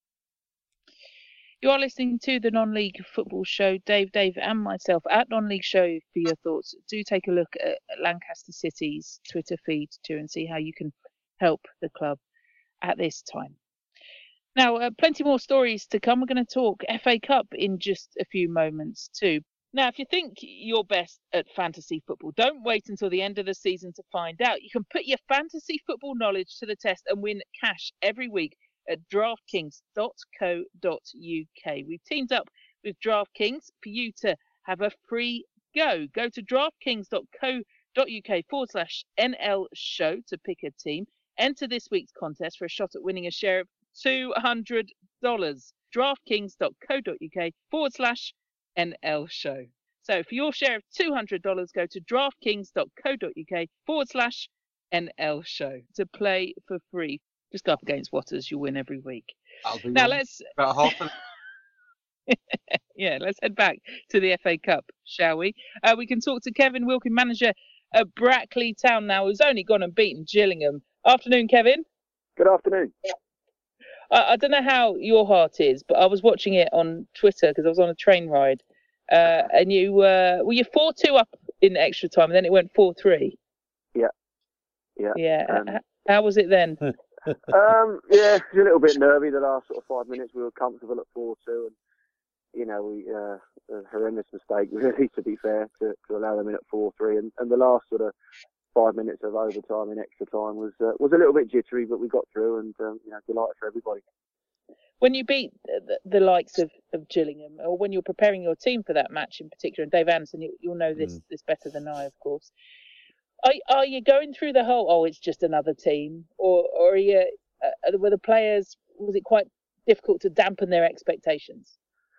Speaker 1: You are listening to the Non-League Football Show. Dave, Dave and myself at Non-League Show for your thoughts. Do take a look at Lancaster City's Twitter feed too and see how you can help the club at this time. Now, uh, plenty more stories to come. We're going to talk F A Cup in just a few moments too. Now, if you think you're best at fantasy football, don't wait until the end of the season to find out. You can put your fantasy football knowledge to the test and win cash every week at draftkings dot co dot uk. We've teamed up with DraftKings for you to have a free go. Go to draftkings dot co dot uk forward slash NL show to pick a team. Enter this week's contest for a shot at winning a share of two hundred dollars. draftkings dot co dot uk forward slash NL show. So for your share of two hundred dollars, go to draftkings dot co dot uk forward slash NL show to play for free. Just go up against Watters, you'll win every week. Now let's
Speaker 3: about half an...
Speaker 1: yeah, let's head back to the F A Cup, shall we? Uh, we can talk to Kevin Wilkin, manager at Brackley Town now, who's only gone and beaten Gillingham. Afternoon, Kevin.
Speaker 6: Good afternoon.
Speaker 1: I, I don't know how your heart is, but I was watching it on Twitter because I was on a train ride, uh, and you uh, were you four two up in extra time, and then it went four three.
Speaker 6: Yeah, yeah,
Speaker 1: yeah.
Speaker 6: Um,
Speaker 1: how, how was it then?
Speaker 6: um, yeah, it was a little bit nervy. The last sort of five minutes, we were comfortable at four two, and you know, we uh, a horrendous mistake really, to be fair, to, to allow them in at four three, and, and the last sort of five minutes of overtime in extra time was uh, was a little bit jittery, but we got through, and um, you know, delighted for everybody.
Speaker 1: When you beat the, the likes of, of Gillingham, or when you're preparing your team for that match in particular, and Dave Anderson, you, you'll know this mm. this better than I, of course. Are, are you going through the whole, oh, it's just another team? Or, or are you, uh, were the players, was it quite difficult to dampen their expectations?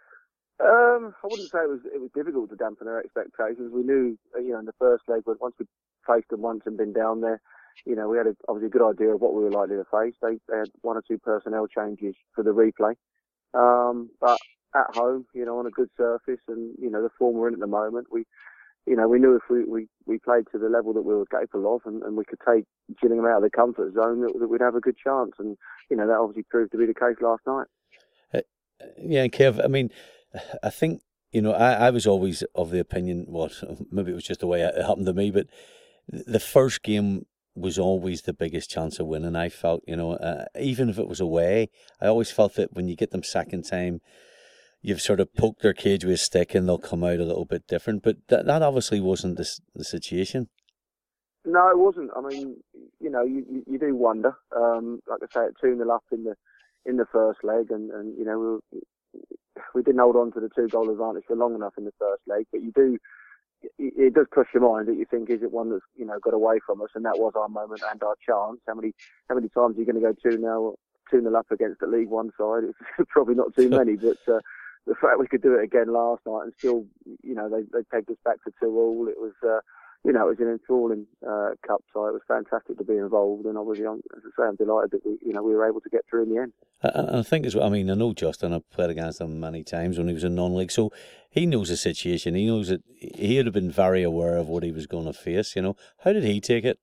Speaker 6: Um, I wouldn't say it was it was difficult to dampen their expectations. We knew, you know, in the first leg, but once we faced them once and been down there, you know, we had a, obviously a good idea of what we were likely to face. They, they had one or two personnel changes for the replay. Um, but at home, you know, on a good surface and, you know, the form we're in at the moment, we, you know, we knew if we, we, we played to the level that we were capable of and, and we could take Gillingham out of the comfort zone, that, that we'd have a good chance. And, you know, that obviously proved to be the case last night.
Speaker 2: Uh, yeah, Kev, I mean, I think, you know, I, I was always of the opinion, what, maybe it was just the way it happened to me, but the first game was always the biggest chance of winning, I felt, you know, uh, even if it was away. I always felt that when you get them second time, you've sort of poked their cage with a stick and they'll come out a little bit different. But that, that obviously wasn't the, the situation.
Speaker 6: No, it wasn't. I mean, you know, you, you, you do wonder. Um, like I say, two nil up in the in the first leg, and, and you know, we, we didn't hold on to the two goal advantage for long enough in the first leg. But you do, it, it does cross your mind that you think, is it one that's, you know, got away from us? And that was our moment and our chance. How many how many times are you going to go two nil two nil up against the League One side? It's probably not too many, but. Uh, The fact we could do it again last night and still, you know, they they pegged us back to two all. It was, uh, you know, it was an enthralling uh, cup tie. It was fantastic to be involved, and obviously, I'm, as I say, I'm delighted that we, you know, we were able to get through in the end.
Speaker 2: I, I think as well. I mean, I know Justin. I've played against him many times when he was in non-league, so he knows the situation. He knows that he would have been very aware of what he was going to face. You know, how did he take it?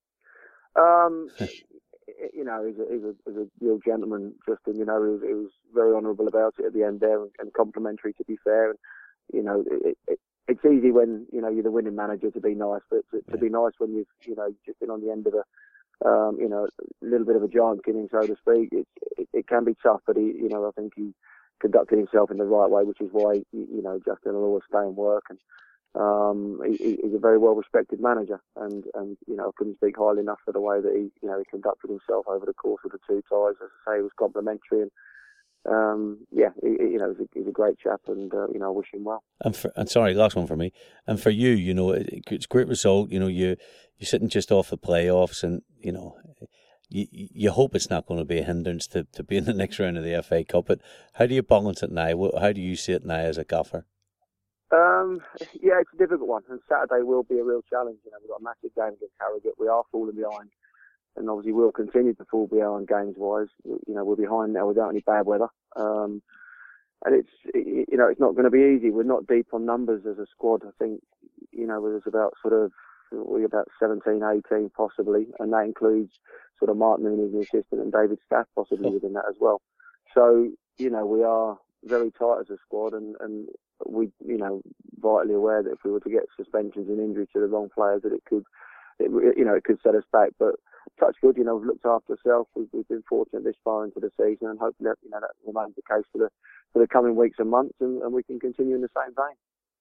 Speaker 6: Um. You know, he's a, he's, a, he's a real gentleman, Justin. You know, he was, he was very honourable about it at the end there, and, and complimentary, to be fair. And you know, it, it, it's easy when you know you're the winning manager to be nice, but to, to be nice when you've you know just been on the end of a um, you know a little bit of a giant killing, so to speak. It, it it can be tough, but he you know I think he conducted himself in the right way, which is why you know Justin will always stay and work. And Um, he, he's a very well respected manager, and, and you know I couldn't speak highly enough for the way that he you know he conducted himself over the course of the two ties. As I say, he was complimentary, and um, yeah, he, you know he's a, he's a great chap, and uh, you know I wish him well.
Speaker 2: And for, and sorry, last one for me, and for you, you know it, it's a great result. You know you you're sitting just off the playoffs, and you know you you hope it's not going to be a hindrance to, to be in the next round of the F A Cup. But how do you balance it now? How do you see it now as a gaffer?
Speaker 6: Um, yeah, it's a difficult one, and Saturday will be a real challenge. You know, we've got a massive game against Harrogate. We are falling behind and obviously we'll continue to fall behind games-wise. You know, we're behind now without any bad weather. Um, and it's, you know, it's not going to be easy. We're not deep on numbers as a squad. I think, you know, there's about sort of, we're about seventeen, eighteen possibly, and that includes sort of Mark Mooney, the assistant, and David Staff possibly within that as well. So, you know, we are very tight as a squad, and, and we, you know, vitally aware that if we were to get suspensions and injury to the wrong players, that it could, it, you know, it could set us back. But touch good, you know, we've looked after ourselves. We've, we've been fortunate this far into the season, and hopefully, that, you know, that remains the case for the for the coming weeks and months, and, and we can continue in the same vein.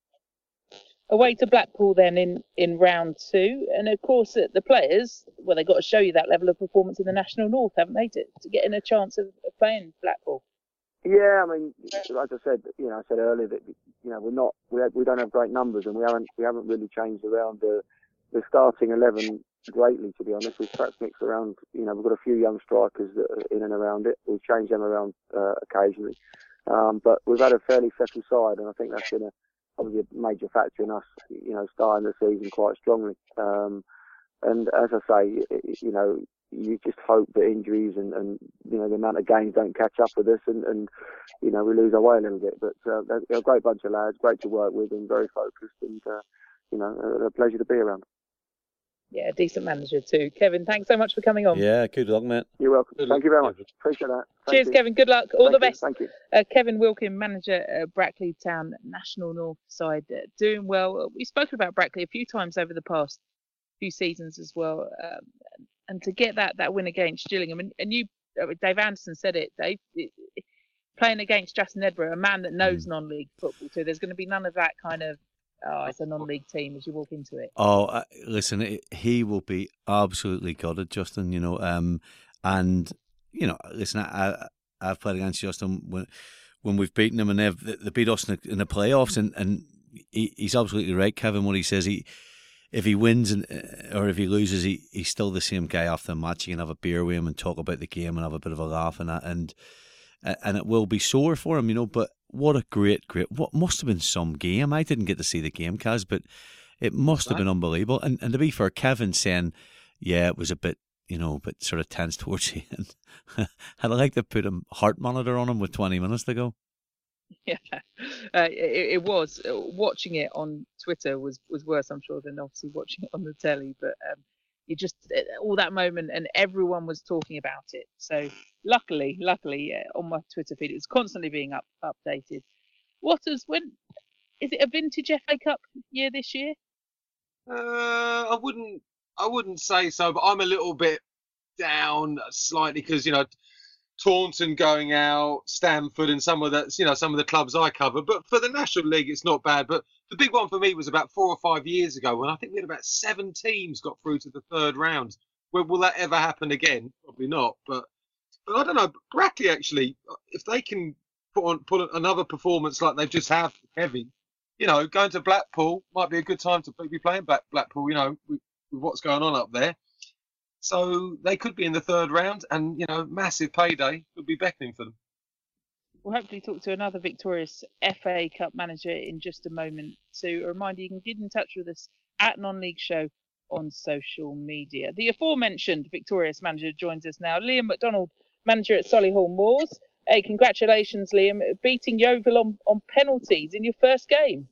Speaker 1: Away to Blackpool then in, in round two, and of course the players, well, they've got to show you that level of performance in the National North, haven't they, to, to get in a chance of, of playing Blackpool?
Speaker 6: Yeah, I mean, like I said, you know, I said earlier that, you know, we're not, we we don't have great numbers, and we haven't we haven't really changed around the the starting eleven greatly, to be honest. We've perhaps mixed around, you know, we've got a few young strikers that are in and around it. We've changed them around uh, occasionally, um, but we've had a fairly settled side, and I think that's been a obviously a major factor in us, you know, starting the season quite strongly. Um, and as I say, you know, you just hope that injuries and, and you know, the amount of games don't catch up with us, and, and you know, we lose our way a little bit. But uh, they're a great bunch of lads, great to work with, and very focused, and uh, you know, a, a pleasure to be around.
Speaker 1: Yeah, decent manager too. Kevin, thanks so much for coming on.
Speaker 2: Yeah, good luck, mate.
Speaker 6: You're welcome.
Speaker 3: Good
Speaker 6: Thank
Speaker 3: luck,
Speaker 6: you very
Speaker 3: Kevin.
Speaker 6: much. Appreciate that. Thank
Speaker 1: Cheers,
Speaker 6: you.
Speaker 1: Kevin. Good luck. All
Speaker 6: Thank
Speaker 1: the
Speaker 6: you.
Speaker 1: best.
Speaker 6: Thank you.
Speaker 1: Uh, Kevin Wilkin, manager at Brackley Town National North side, uh, doing well. We've spoken about Brackley a few times over the past few seasons as well. Um, and to get that, that win against Gillingham, and, and you, uh, Dave Anderson said it, Dave, it, it, playing against Justin Edinburgh, a man that knows mm. non-league football too, there's going to be none of that kind of, oh, it's a non-league team as you walk into it.
Speaker 2: Oh, uh, listen, it, he will be absolutely gutted, Justin, you know, um, and, you know, listen, I, I've played against Justin when when we've beaten them, and they've they beat us in the, in the playoffs, and, and he, he's absolutely right, Kevin, what he says. He If he wins and or if he loses, he, he's still the same guy after the match. You can have a beer with him and talk about the game and have a bit of a laugh and that, and and it will be sore for him, you know, but what a great, great, what must have been some game. I didn't get to see the game, Kaz, but it must have been unbelievable. And and to be fair, Kevin saying, yeah, it was a bit, you know, a bit sort of tense towards the end. I'd like to put a heart monitor on him with twenty minutes to go.
Speaker 1: Yeah, uh, it, it was. Watching it on Twitter was, was worse, I'm sure, than obviously watching it on the telly. But um, you just, all that moment, and everyone was talking about it. So luckily, luckily, uh, on my Twitter feed, it was constantly being up updated. What is, when, is it a vintage F A Cup year this year?
Speaker 3: Uh, I wouldn't, I wouldn't say so, but I'm a little bit down slightly because, you know, Taunton going out, Stamford, and some of the, you know, some of the clubs I cover. But for the National League, it's not bad. But the big one for me was about four or five years ago when I think we had about seven teams got through to the third round. Will, will that ever happen again? Probably not. But, but I don't know. Brackley actually, if they can put on put another performance like they've just had, Kevin, you know, going to Blackpool might be a good time to be playing Black, Blackpool. You know, with, with what's going on up there. So they could be in the third round, and, you know, massive payday could be beckoning for them.
Speaker 1: We'll hopefully talk to another victorious F A Cup manager in just a moment. So a reminder, you can get in touch with us at Non-League Show on social media. The aforementioned victorious manager joins us now, Liam McDonald, manager at Solihull Moors. Hey, congratulations, Liam, beating Yeovil on, on penalties in your first game.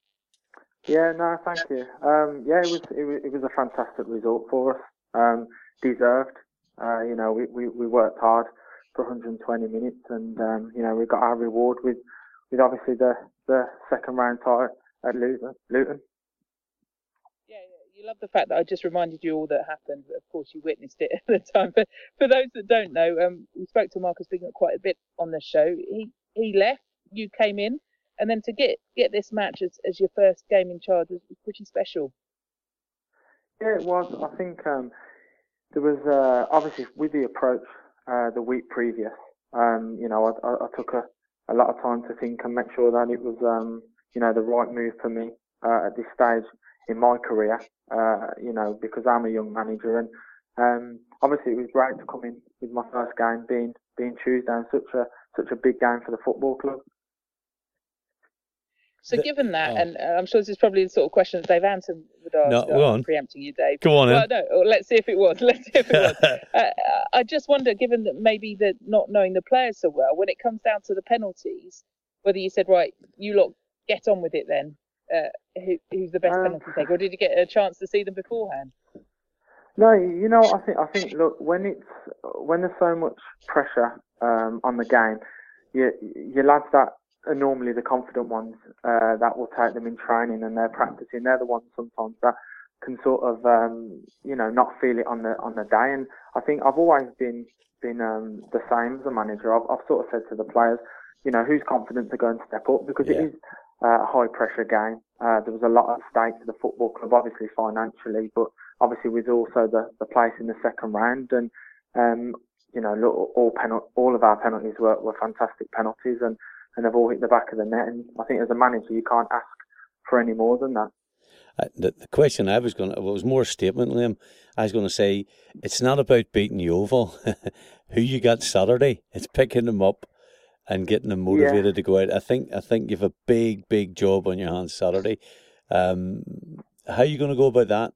Speaker 7: Yeah, no, thank you. Um, yeah, it was, it was it was a fantastic result for us. Um, deserved. Uh, you know, we, we, we worked hard for one hundred twenty minutes, and um, you know, we got our reward with, with obviously the, the second round tie at Luton. Luton.
Speaker 1: Yeah, you love the fact that I just reminded you all that happened. Of course, you witnessed it at the time. But for those that don't know, um, we spoke to Marcus Bignett quite a bit on the show. He he left, you came in, and then to get get this match as, as your first game in charge was, was pretty special.
Speaker 7: Yeah, it was. I think um, there was uh, obviously with the approach uh, the week previous. Um, you know, I, I, I took a, a lot of time to think and make sure that it was, um, you know, the right move for me uh, at this stage in my career. Uh, you know, because I'm a young manager, and um, obviously it was great to come in with my first game being being Tuesday and such a such a big game for the football club.
Speaker 1: So
Speaker 2: The-
Speaker 1: given that,
Speaker 2: oh.
Speaker 1: and uh, I'm sure this is probably the sort of question that Dave Anson would ask.
Speaker 2: No,
Speaker 1: uh,
Speaker 2: go on.
Speaker 1: Preempting you, Dave.
Speaker 2: Go on
Speaker 1: Well,
Speaker 2: then.
Speaker 1: no, let's see if it was. Let's see if it was. uh, I just wonder, given that maybe the not knowing the players so well, when it comes down to the penalties, whether you said, right, you lot get on with it then. Uh, who, who's the best
Speaker 7: Um,
Speaker 1: penalty taker, or did you get a chance to see them beforehand?
Speaker 7: No, you know, I think I think look, when it's when there's so much pressure um, on the game, you, your lads that are normally the confident ones uh, that will take them in training and they're practicing. They're the ones sometimes that can sort of um, you know not feel it on the on the day. And I think I've always been been um, the same as a manager. I've, I've sort of said to the players, you know, who's confident to go and step up, because
Speaker 2: Yeah.
Speaker 7: it is uh, a high pressure game. Uh, there was a lot at stake to the football club, obviously financially, but obviously with also the, the place in the second round. And um, you know, look, all penal- all of our penalties were, were fantastic penalties, and, and they've all hit the back of the net. And I think as a manager, you can't ask for any more than that.
Speaker 2: Uh, The, the question I was going to, well, it was more a statement, Liam. I was going to say, it's not about beating Yeovil, who you got Saturday. It's picking them up and getting them motivated
Speaker 7: Yeah.
Speaker 2: to go out. I think I think you've a big, big job on your hands Saturday. Um, how are you going to go about that?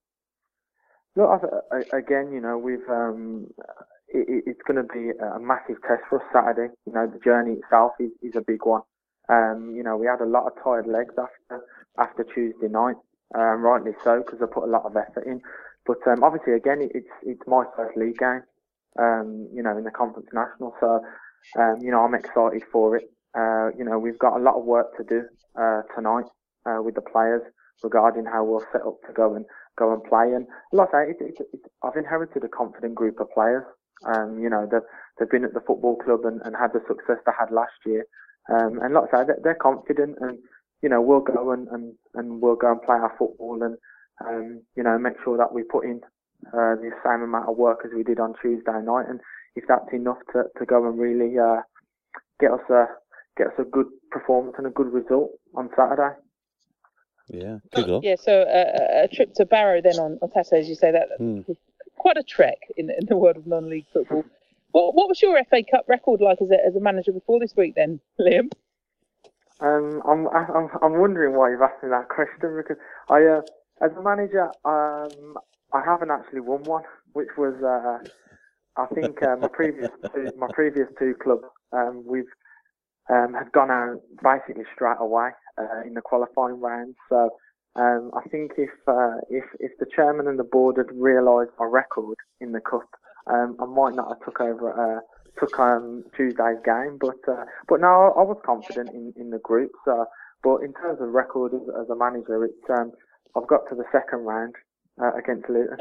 Speaker 7: Look, I, I, again, you know, we've um, it, it's going to be a massive test for us Saturday. You know, the journey itself is, is a big one. Um, you know, we had a lot of tired legs after after Tuesday night, um, rightly so, because I put a lot of effort in. But um, obviously, again, it, it's it's my first league game. Um, you know, in the Conference National, so um, you know, I'm excited for it. Uh, you know, we've got a lot of work to do uh, tonight uh, with the players regarding how we'll set up to go and go and play. And like I say, it, it, it, I've inherited a confident group of players. Um, you know, they've, they've been at the football club and, and had the success they had last year. Um, and like I say, they're, they're confident, and, you know, we'll go and, and, and we'll go and play our football and, um, you know, make sure that we put in uh, the same amount of work as we did on Tuesday night. And if that's enough to, to go and really uh, get us a get us a good performance and a good result on Saturday.
Speaker 2: Yeah, good luck.
Speaker 1: Yeah, so uh, a trip to Barrow then on, on Saturday, as you say, that
Speaker 2: Hmm.
Speaker 1: quite a trek in, in the world of non-league football. What, what was your F A Cup record like as a, as a manager before this week then, Liam?
Speaker 7: Um, I'm I'm I'm wondering why you've asked me that question, because I uh, as a manager, um, I haven't actually won one, which was uh, I think uh, my previous two, my previous two clubs, um, we've um, had gone out basically straight away uh, in the qualifying round. So um, I think if uh, if if the chairman and the board had realised my record in the cup, um, I might not have took over uh, took um, Tuesday's game. But uh, but no, I, I was confident in, in the group. So, but in terms of record as, as a manager, it's um, I've got to the second round uh, against Luton.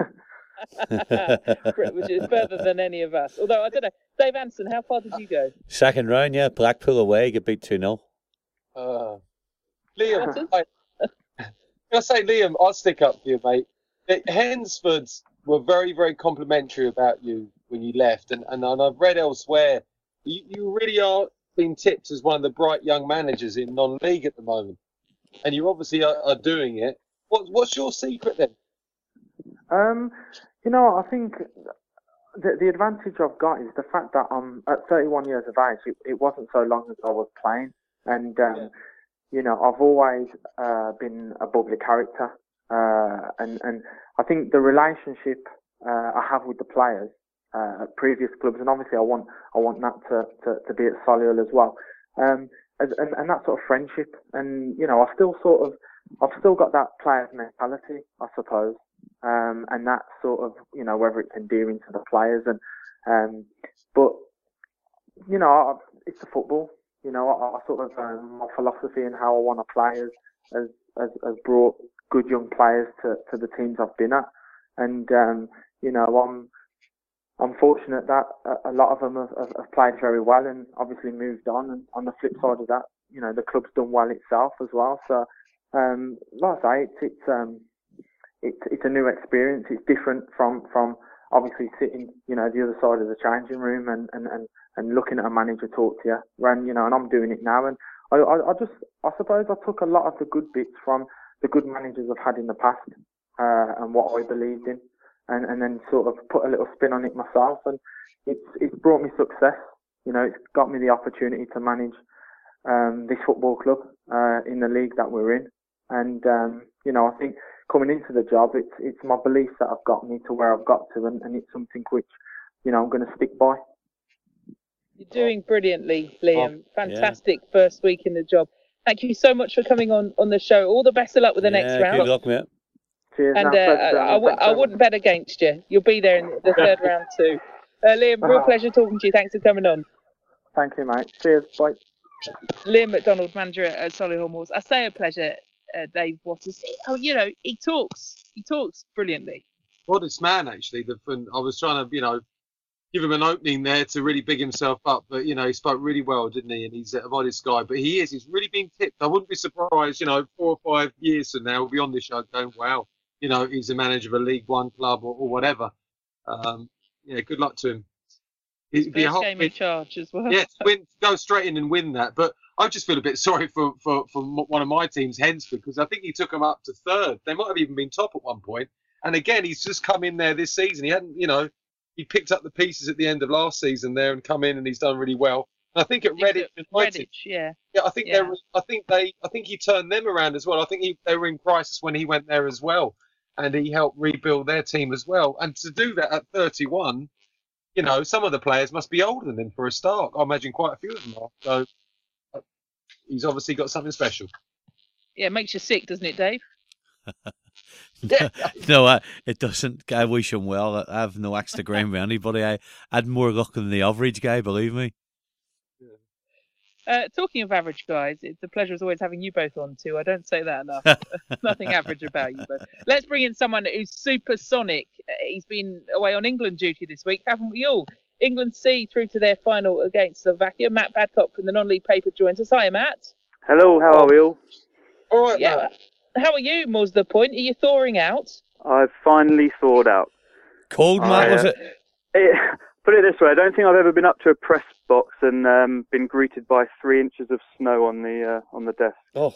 Speaker 1: Which is further than any of us. Although, I don't know. Dave Anson, how far did you go?
Speaker 2: Second round, yeah. Blackpool away, get beat two nil.
Speaker 3: Uh, Liam,
Speaker 1: Martin?
Speaker 3: I, I say, Liam, I'll stick up for you, mate. The Hensfords were very, very complimentary about you when you left, and, and, and I've read elsewhere you, you really are being tipped as one of the bright young managers in non-league at the moment, and you obviously are, are doing it. What, what's your secret then?
Speaker 7: Um, you know, I think the the advantage I've got is the fact that I'm at thirty-one years of age. It, it wasn't so long as I was playing, and um,
Speaker 3: Yeah.
Speaker 7: you know, I've always uh, been a bubbly character, uh, and and I think the relationship uh, I have with the players uh, at previous clubs, and obviously I want I want that to to, to be at Solihull as well, um, as, and and that sort of friendship, and you know, I still sort of I've still got that player's mentality, I suppose. Um, and that sort of, you know, whether it's endearing to the players, and um, but you know, I, it's the football. You know, I, I sort of um, my philosophy and how I want to play has has, has has brought good young players to, to the teams I've been at, and um, you know, I'm I'm fortunate that a, a lot of them have, have, have played very well and obviously moved on. And on the flip side of that, you know, the club's done well itself as well. So, um, like I say, it's it's um. It's it's a new experience. It's different from, from obviously sitting, you know, the other side of the changing room and, and, and, and looking at a manager talk to you. And, you know, and I'm doing it now. And I, I, I just, I suppose I took a lot of the good bits from the good managers I've had in the past uh, and what I believed in, and, and then sort of put a little spin on it myself. And it's it's brought me success. You know, it's got me the opportunity to manage um, this football club uh, in the league that we're in. And um, you know, I think coming into the job, it's it's my beliefs that have got me to where I've got to, and, and it's something which, you know, I'm going to stick by.
Speaker 1: You're doing brilliantly, Liam.
Speaker 2: Oh,
Speaker 1: Fantastic yeah. first week in the job. Thank you so much for coming on, on the show. All the best of luck with the
Speaker 2: yeah,
Speaker 1: next round.
Speaker 2: Good luck, mate.
Speaker 7: Cheers.
Speaker 1: And
Speaker 7: no,
Speaker 1: uh, I, I, w- I wouldn't bet against you. You'll be there in the third round too. Uh, Liam, real pleasure talking to you. Thanks for coming on.
Speaker 7: Thank you, mate. Cheers. Bye.
Speaker 1: Liam McDonald, manager at Solihull Moors. I say a pleasure, uh, Dave Waters. Oh, you know, he talks. He talks brilliantly.
Speaker 3: Modest man, actually. The, I was trying to, you know, give him an opening there to really big himself up, but you know, he spoke really well, didn't he? And he's a modest guy, but he is. He's really been tipped. I wouldn't be surprised, you know, four or five years from now, we'll be on this show going, wow, you know, he's a manager of a League One club or, or whatever. Um, yeah, good luck to him.
Speaker 1: He'd be a whole game in charge as well.
Speaker 3: Yeah, to win, go straight in and win that. But I just feel a bit sorry for, for, for one of my teams, Hensford, because I think he took them up to third. They might have even been top at one point. And again, he's just come in there this season. He hadn't, you know, he picked up the pieces at the end of last season there and come in and he's done really well. And I think at Redditch,
Speaker 1: Redditch, yeah,
Speaker 3: yeah, I think
Speaker 1: yeah.
Speaker 3: they, I think they, I think he turned them around as well. I think he, they were in crisis when he went there as well, and he helped rebuild their team as well. And to do that at thirty-one, you know, some of the players must be older than him for a start. I imagine quite a few of them are. So uh, he's obviously got something special.
Speaker 1: Yeah, it makes you sick, doesn't it, Dave?
Speaker 2: no, no I, it doesn't. I wish him well. I have no axe to grind with anybody. I had more luck than the average guy, believe me.
Speaker 1: Uh, talking of average guys, it's a pleasure as always having you both on too. I don't say that enough. Nothing average about you both. Let's bring in someone who's supersonic. He's been away on England duty this week, haven't we all? England C through to their final against Slovakia. Matt Badcock from the non-league paper joins us. Hi, Matt.
Speaker 8: Hello, how are we all?
Speaker 3: All right,
Speaker 1: yeah.
Speaker 3: Matt.
Speaker 1: How are you, more's the point? Are you thawing out?
Speaker 8: I've finally thawed out.
Speaker 2: Cold, Matt,
Speaker 8: I,
Speaker 2: was
Speaker 8: uh,
Speaker 2: it?
Speaker 8: it? Put it this way, I don't think I've ever been up to a press box and um, been greeted by three inches of snow on the uh, on the desk.
Speaker 2: Oh.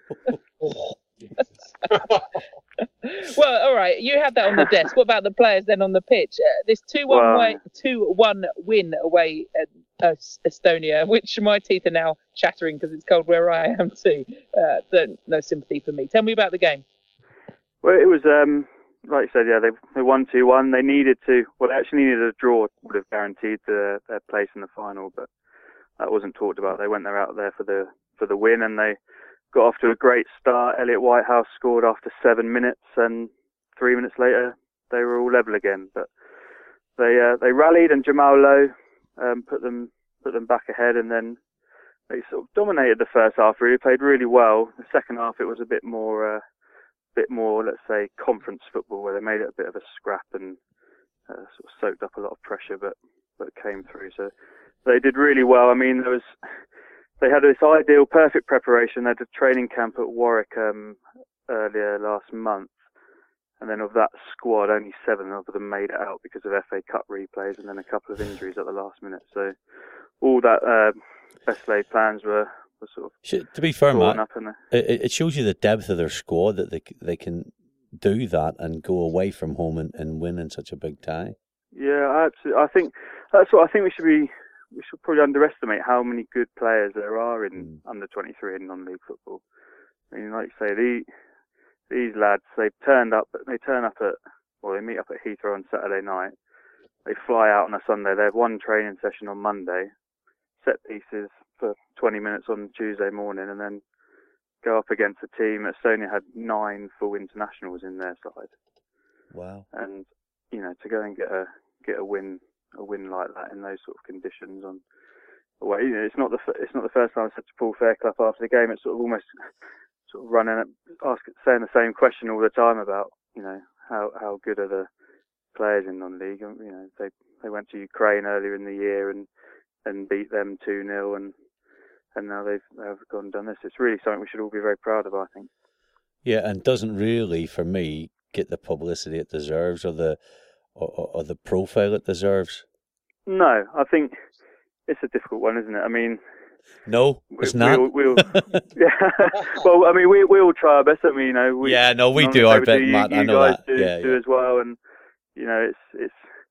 Speaker 1: Well, all right, you had that on the desk. What about the players then on the pitch? Uh, this two one
Speaker 8: well,
Speaker 1: way, two one win away at uh, Estonia, which my teeth are now chattering because it's cold where I am too. Uh, so no sympathy for me. Tell me about the game.
Speaker 8: Well, it was, um, like you said, yeah, they they won two one. They needed to, well, they actually needed a draw, would have guaranteed the, their place in the final, but that wasn't talked about. They went there out there for the for the win, and they got off to a great start. Elliot Whitehouse scored after seven minutes, and three minutes later they were all level again. But they uh, they rallied, and Jamal Lowe um, put them put them back ahead, and then they sort of dominated the first half. Really played really well. The second half it was a bit more, uh, bit more, let's say, conference football, where they made it a bit of a scrap and uh, sort of soaked up a lot of pressure, but but came through. So they did really well. I mean, there was. They had this ideal, perfect preparation. They had a training camp at Warwick um, earlier last month. And then of that squad, only seven of them made it out because of F A Cup replays and then a couple of injuries at the last minute. So all that uh, best laid plans were, were sort of...
Speaker 2: To be fair, Matt,
Speaker 8: up in
Speaker 2: it, it shows you the depth of their squad that they they can do that and go away from home and, and win in such a big tie.
Speaker 8: Yeah, absolutely. I think that's what I think we should be... We should probably underestimate how many good players there are in mm. under twenty-three in non-league football. I mean, like you say, the, these lads, they've turned up, they turn up at, well, they meet up at Heathrow on Saturday night. They fly out on a Sunday. They have one training session on Monday, set pieces for twenty minutes on Tuesday morning, and then go up against a team. Estonia had nine full internationals in their side.
Speaker 2: Wow.
Speaker 8: And, you know, to go and get a, get a win, a win like that in those sort of conditions on away. You know, it's not the it's not the first time I said to Paul Fairclough after the game. It's sort of almost sort of running, ask, saying the same question all the time about, you know, how how good are the players in non-league. You know, they they went to Ukraine earlier in the year and and beat them two nil, and and now they've they've gone and done this. It's really something we should all be very proud of, I think.
Speaker 2: Yeah, and doesn't really, for me, get the publicity it deserves or the or, or the profile it deserves.
Speaker 8: No, I think it's a difficult one, isn't it? I mean,
Speaker 2: no, it's
Speaker 8: we,
Speaker 2: not.
Speaker 8: We'll, we'll, yeah. Well, I mean, we we all try our best. I mean, you know, we,
Speaker 2: yeah, no, we do our best,
Speaker 8: you,
Speaker 2: Matt.
Speaker 8: You
Speaker 2: I know
Speaker 8: guys
Speaker 2: that.
Speaker 8: do,
Speaker 2: yeah,
Speaker 8: do
Speaker 2: yeah.
Speaker 8: as well, and you know, it's it's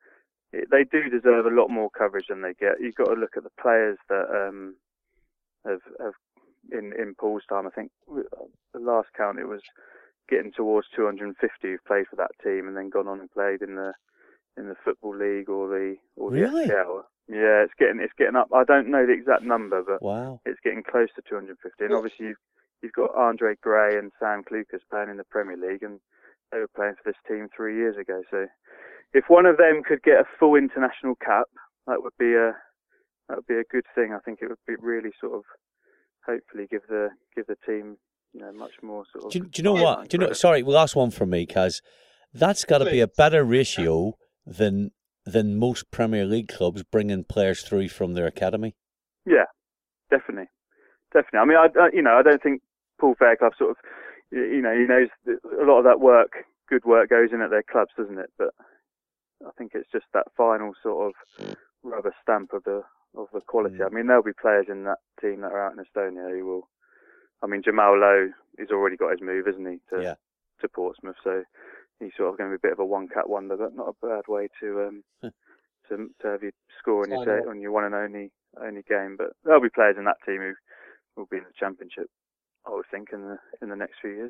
Speaker 8: it, they do deserve a lot more coverage than they get. You've got to look at the players that um have have in in Paul's time. I think the last count it was getting towards two hundred fifty who've played for that team and then gone on and played in the in the Football League or the or the
Speaker 2: Really?
Speaker 8: F P L. Yeah, it's getting it's getting up. I don't know the exact number, but
Speaker 2: Wow.
Speaker 8: it's getting close to two hundred fifty. And obviously you've, you've got Andre Gray and Sam Clucas playing in the Premier League, and they were playing for this team three years ago. So if one of them could get a full international cap, that would be a that would be a good thing. I think it would be really sort of hopefully give the give the team, you know, much more sort of.
Speaker 2: Do, do you know what? Do you know? Sorry, last one from me, Kaz. That's got to be a better ratio than than most Premier League clubs bringing players through from their academy.
Speaker 8: Yeah, definitely, definitely. I mean, I, I you know I don't think Paul Fairclough sort of, you know, he knows that a lot of that work, good work, goes in at their clubs, doesn't it? But I think it's just that final sort of rubber stamp of the of the quality. Mm. I mean, there'll be players in that team that are out in Estonia who will. I mean, Jamal Lowe, he's already got his move, isn't he, to
Speaker 2: yeah.
Speaker 8: to Portsmouth? So he's sort of going to be a bit of a one-cat wonder, but not a bad way to um to to have you score on your day, on your one and only only game. But there'll be players in that team who will be in the Championship, I would think, in the in the next few years.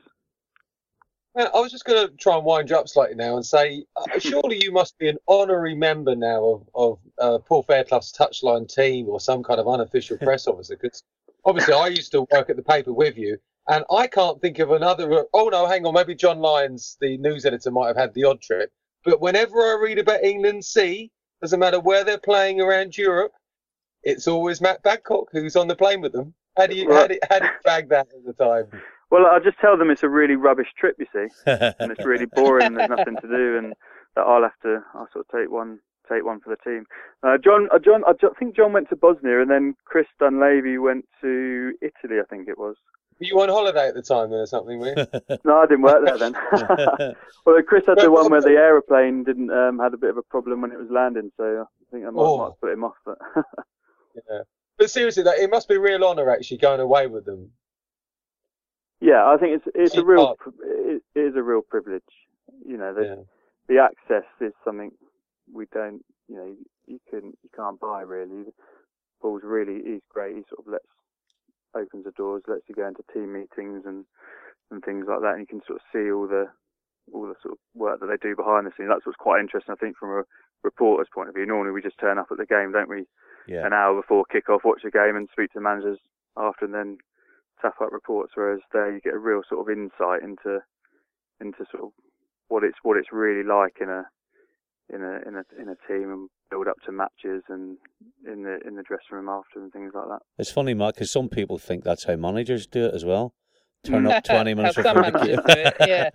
Speaker 3: Man, I was just going to try and wind you up slightly now and say, uh, surely you must be an honorary member now of, of uh, Paul Fairclough's touchline team or some kind of unofficial press officer, because obviously I used to work at the paper with you, and I can't think of another... Oh, no, hang on, maybe John Lyons, the news editor, might have had the odd trip. But whenever I read about England C, doesn't matter where they're playing around Europe, it's always Matt Babcock who's on the plane with them. How do you, how do, how do you bag that all the time?
Speaker 8: Well, I'll just tell them it's a really rubbish trip, you see, and it's really boring and there's nothing to do, and that I'll have to, I'll sort of take one, take one for the team. Uh, John, uh, John, I think John went to Bosnia, and then Chris Dunleavy went to Italy, I think it was.
Speaker 3: Were you on holiday at the time then or something, were you?
Speaker 8: No, I didn't work there then. Well, Chris had the one where the aeroplane didn't um, had a bit of a problem when it was landing, so I think I might,
Speaker 3: oh.
Speaker 8: might have put him off. But
Speaker 3: yeah, but seriously, that it must be a real honour actually going away with them.
Speaker 8: Yeah, I think it's it's a real it is a real privilege. You know, the yeah. the access is something we don't, you know, you can you can't buy really. Paul's really he's great. He sort of lets opens the doors, lets you go into team meetings and and things like that, and you can sort of see all the all the sort of work that they do behind the scenes. That's what's quite interesting, I think, from a reporter's point of view. Normally we just turn up at the game, don't we?
Speaker 2: Yeah.
Speaker 8: An hour before kick-off, watch the game and speak to the managers after, and then tap up reports, whereas there you get a real sort of insight into into sort of what it's what it's really like in a in a in a in a team, and build up to matches and in the in the dressing room after and things like that.
Speaker 2: It's funny, Mark, because some people think that's how managers do it as well. Turn up twenty minutes before the game.
Speaker 1: Yeah.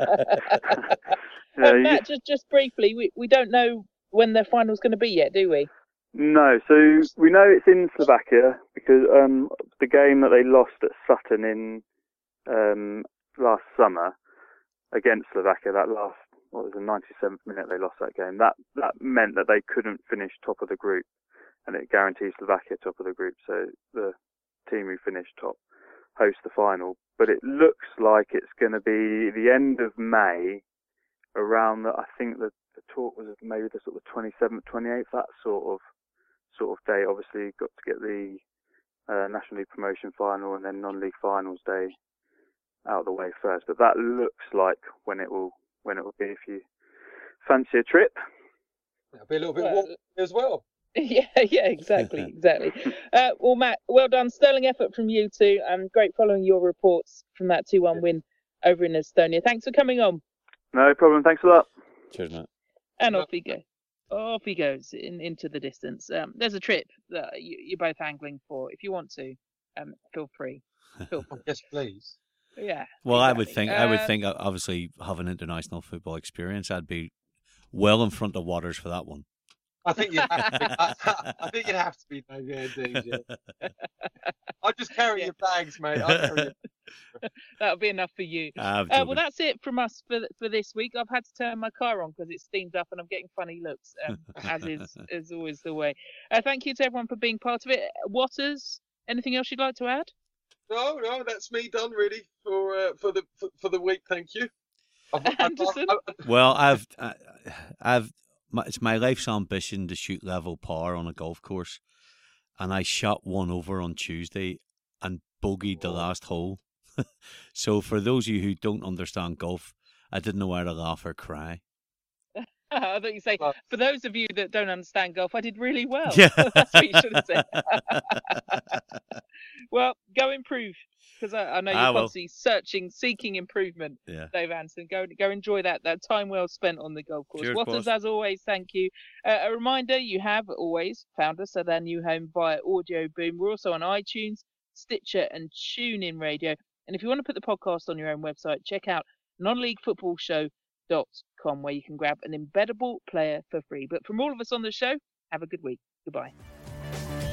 Speaker 8: yeah
Speaker 1: um, Matt, just just briefly, we we don't know when the final's going to be yet, do we?
Speaker 8: No, so we know it's in Slovakia because um, the game that they lost at Sutton in um, last summer against Slovakia, that last, what was the ninety-seventh minute they lost that game, that that meant that they couldn't finish top of the group, and it guarantees Slovakia top of the group, so the team who finished top host the final. But it looks like it's going to be the end of May, around the, I think the, the talk was maybe the sort of twenty-seventh, twenty-eighth, that sort of sort of day. Obviously you've got to get the uh, National League promotion final and then non-league finals day out of the way first, but that looks like when it will when it will be, if you fancy a trip.
Speaker 3: It'll be a little bit well, warm as well.
Speaker 1: Yeah, yeah, exactly, exactly. uh, well, Matt, well done. Sterling effort from you two, and great following your reports from that two one win over in Estonia. Thanks for coming on.
Speaker 8: No problem, thanks a lot.
Speaker 2: Cheers, Matt.
Speaker 1: And off he goes. Off he goes in, into the distance. Um, there's a trip that you, you're both angling for. If you want to, um, feel free. Feel free.
Speaker 3: Yes, please.
Speaker 1: Yeah.
Speaker 2: Well,
Speaker 1: exactly.
Speaker 2: I would think,
Speaker 1: uh,
Speaker 2: I would think, obviously, having international football experience, I'd be well in front of Waters for that one.
Speaker 3: I think you'd have to be. I, I think you'd have to be, Dave. Yeah, indeed. Yeah. I'll just carry yeah. your bags, mate. I'll carry your...
Speaker 1: That'll be enough for you.
Speaker 2: Uh,
Speaker 1: well, that's it from us for for this week. I've had to turn my car on because it's steamed up, and I'm getting funny looks, um, as is is always the way. Uh, thank you to everyone for being part of it. Waters, anything else you'd like to add?
Speaker 3: No, no, that's me done really for uh, for the for, for the week. Thank you.
Speaker 1: I've, Anderson.
Speaker 3: I've, I've,
Speaker 2: well, I've uh, I've my, it's my life's ambition to shoot level par on a golf course, and I shot one over on Tuesday, and bogeyed the last hole. So for those of you who don't understand golf, I didn't know whether to laugh or cry.
Speaker 1: I thought you say, for those of you that don't understand golf, I did really well.
Speaker 2: Yeah.
Speaker 1: That's what you should have said. Well, go improve, because I, I know you're
Speaker 2: Ah, well.
Speaker 1: constantly searching, seeking improvement,
Speaker 2: Yeah.
Speaker 1: Dave Anderson. Go go enjoy that, that time well spent on the golf course.
Speaker 2: Cheers,
Speaker 1: Watters,
Speaker 2: boss.
Speaker 1: as always, thank you. Uh, a reminder, you have always found us at our new home via Audio Boom. We're also on iTunes, Stitcher and TuneIn Radio. And if you want to put the podcast on your own website, check out non league football show dot com, where you can grab an embeddable player for free. But from all of us on the show, have a good week. Goodbye.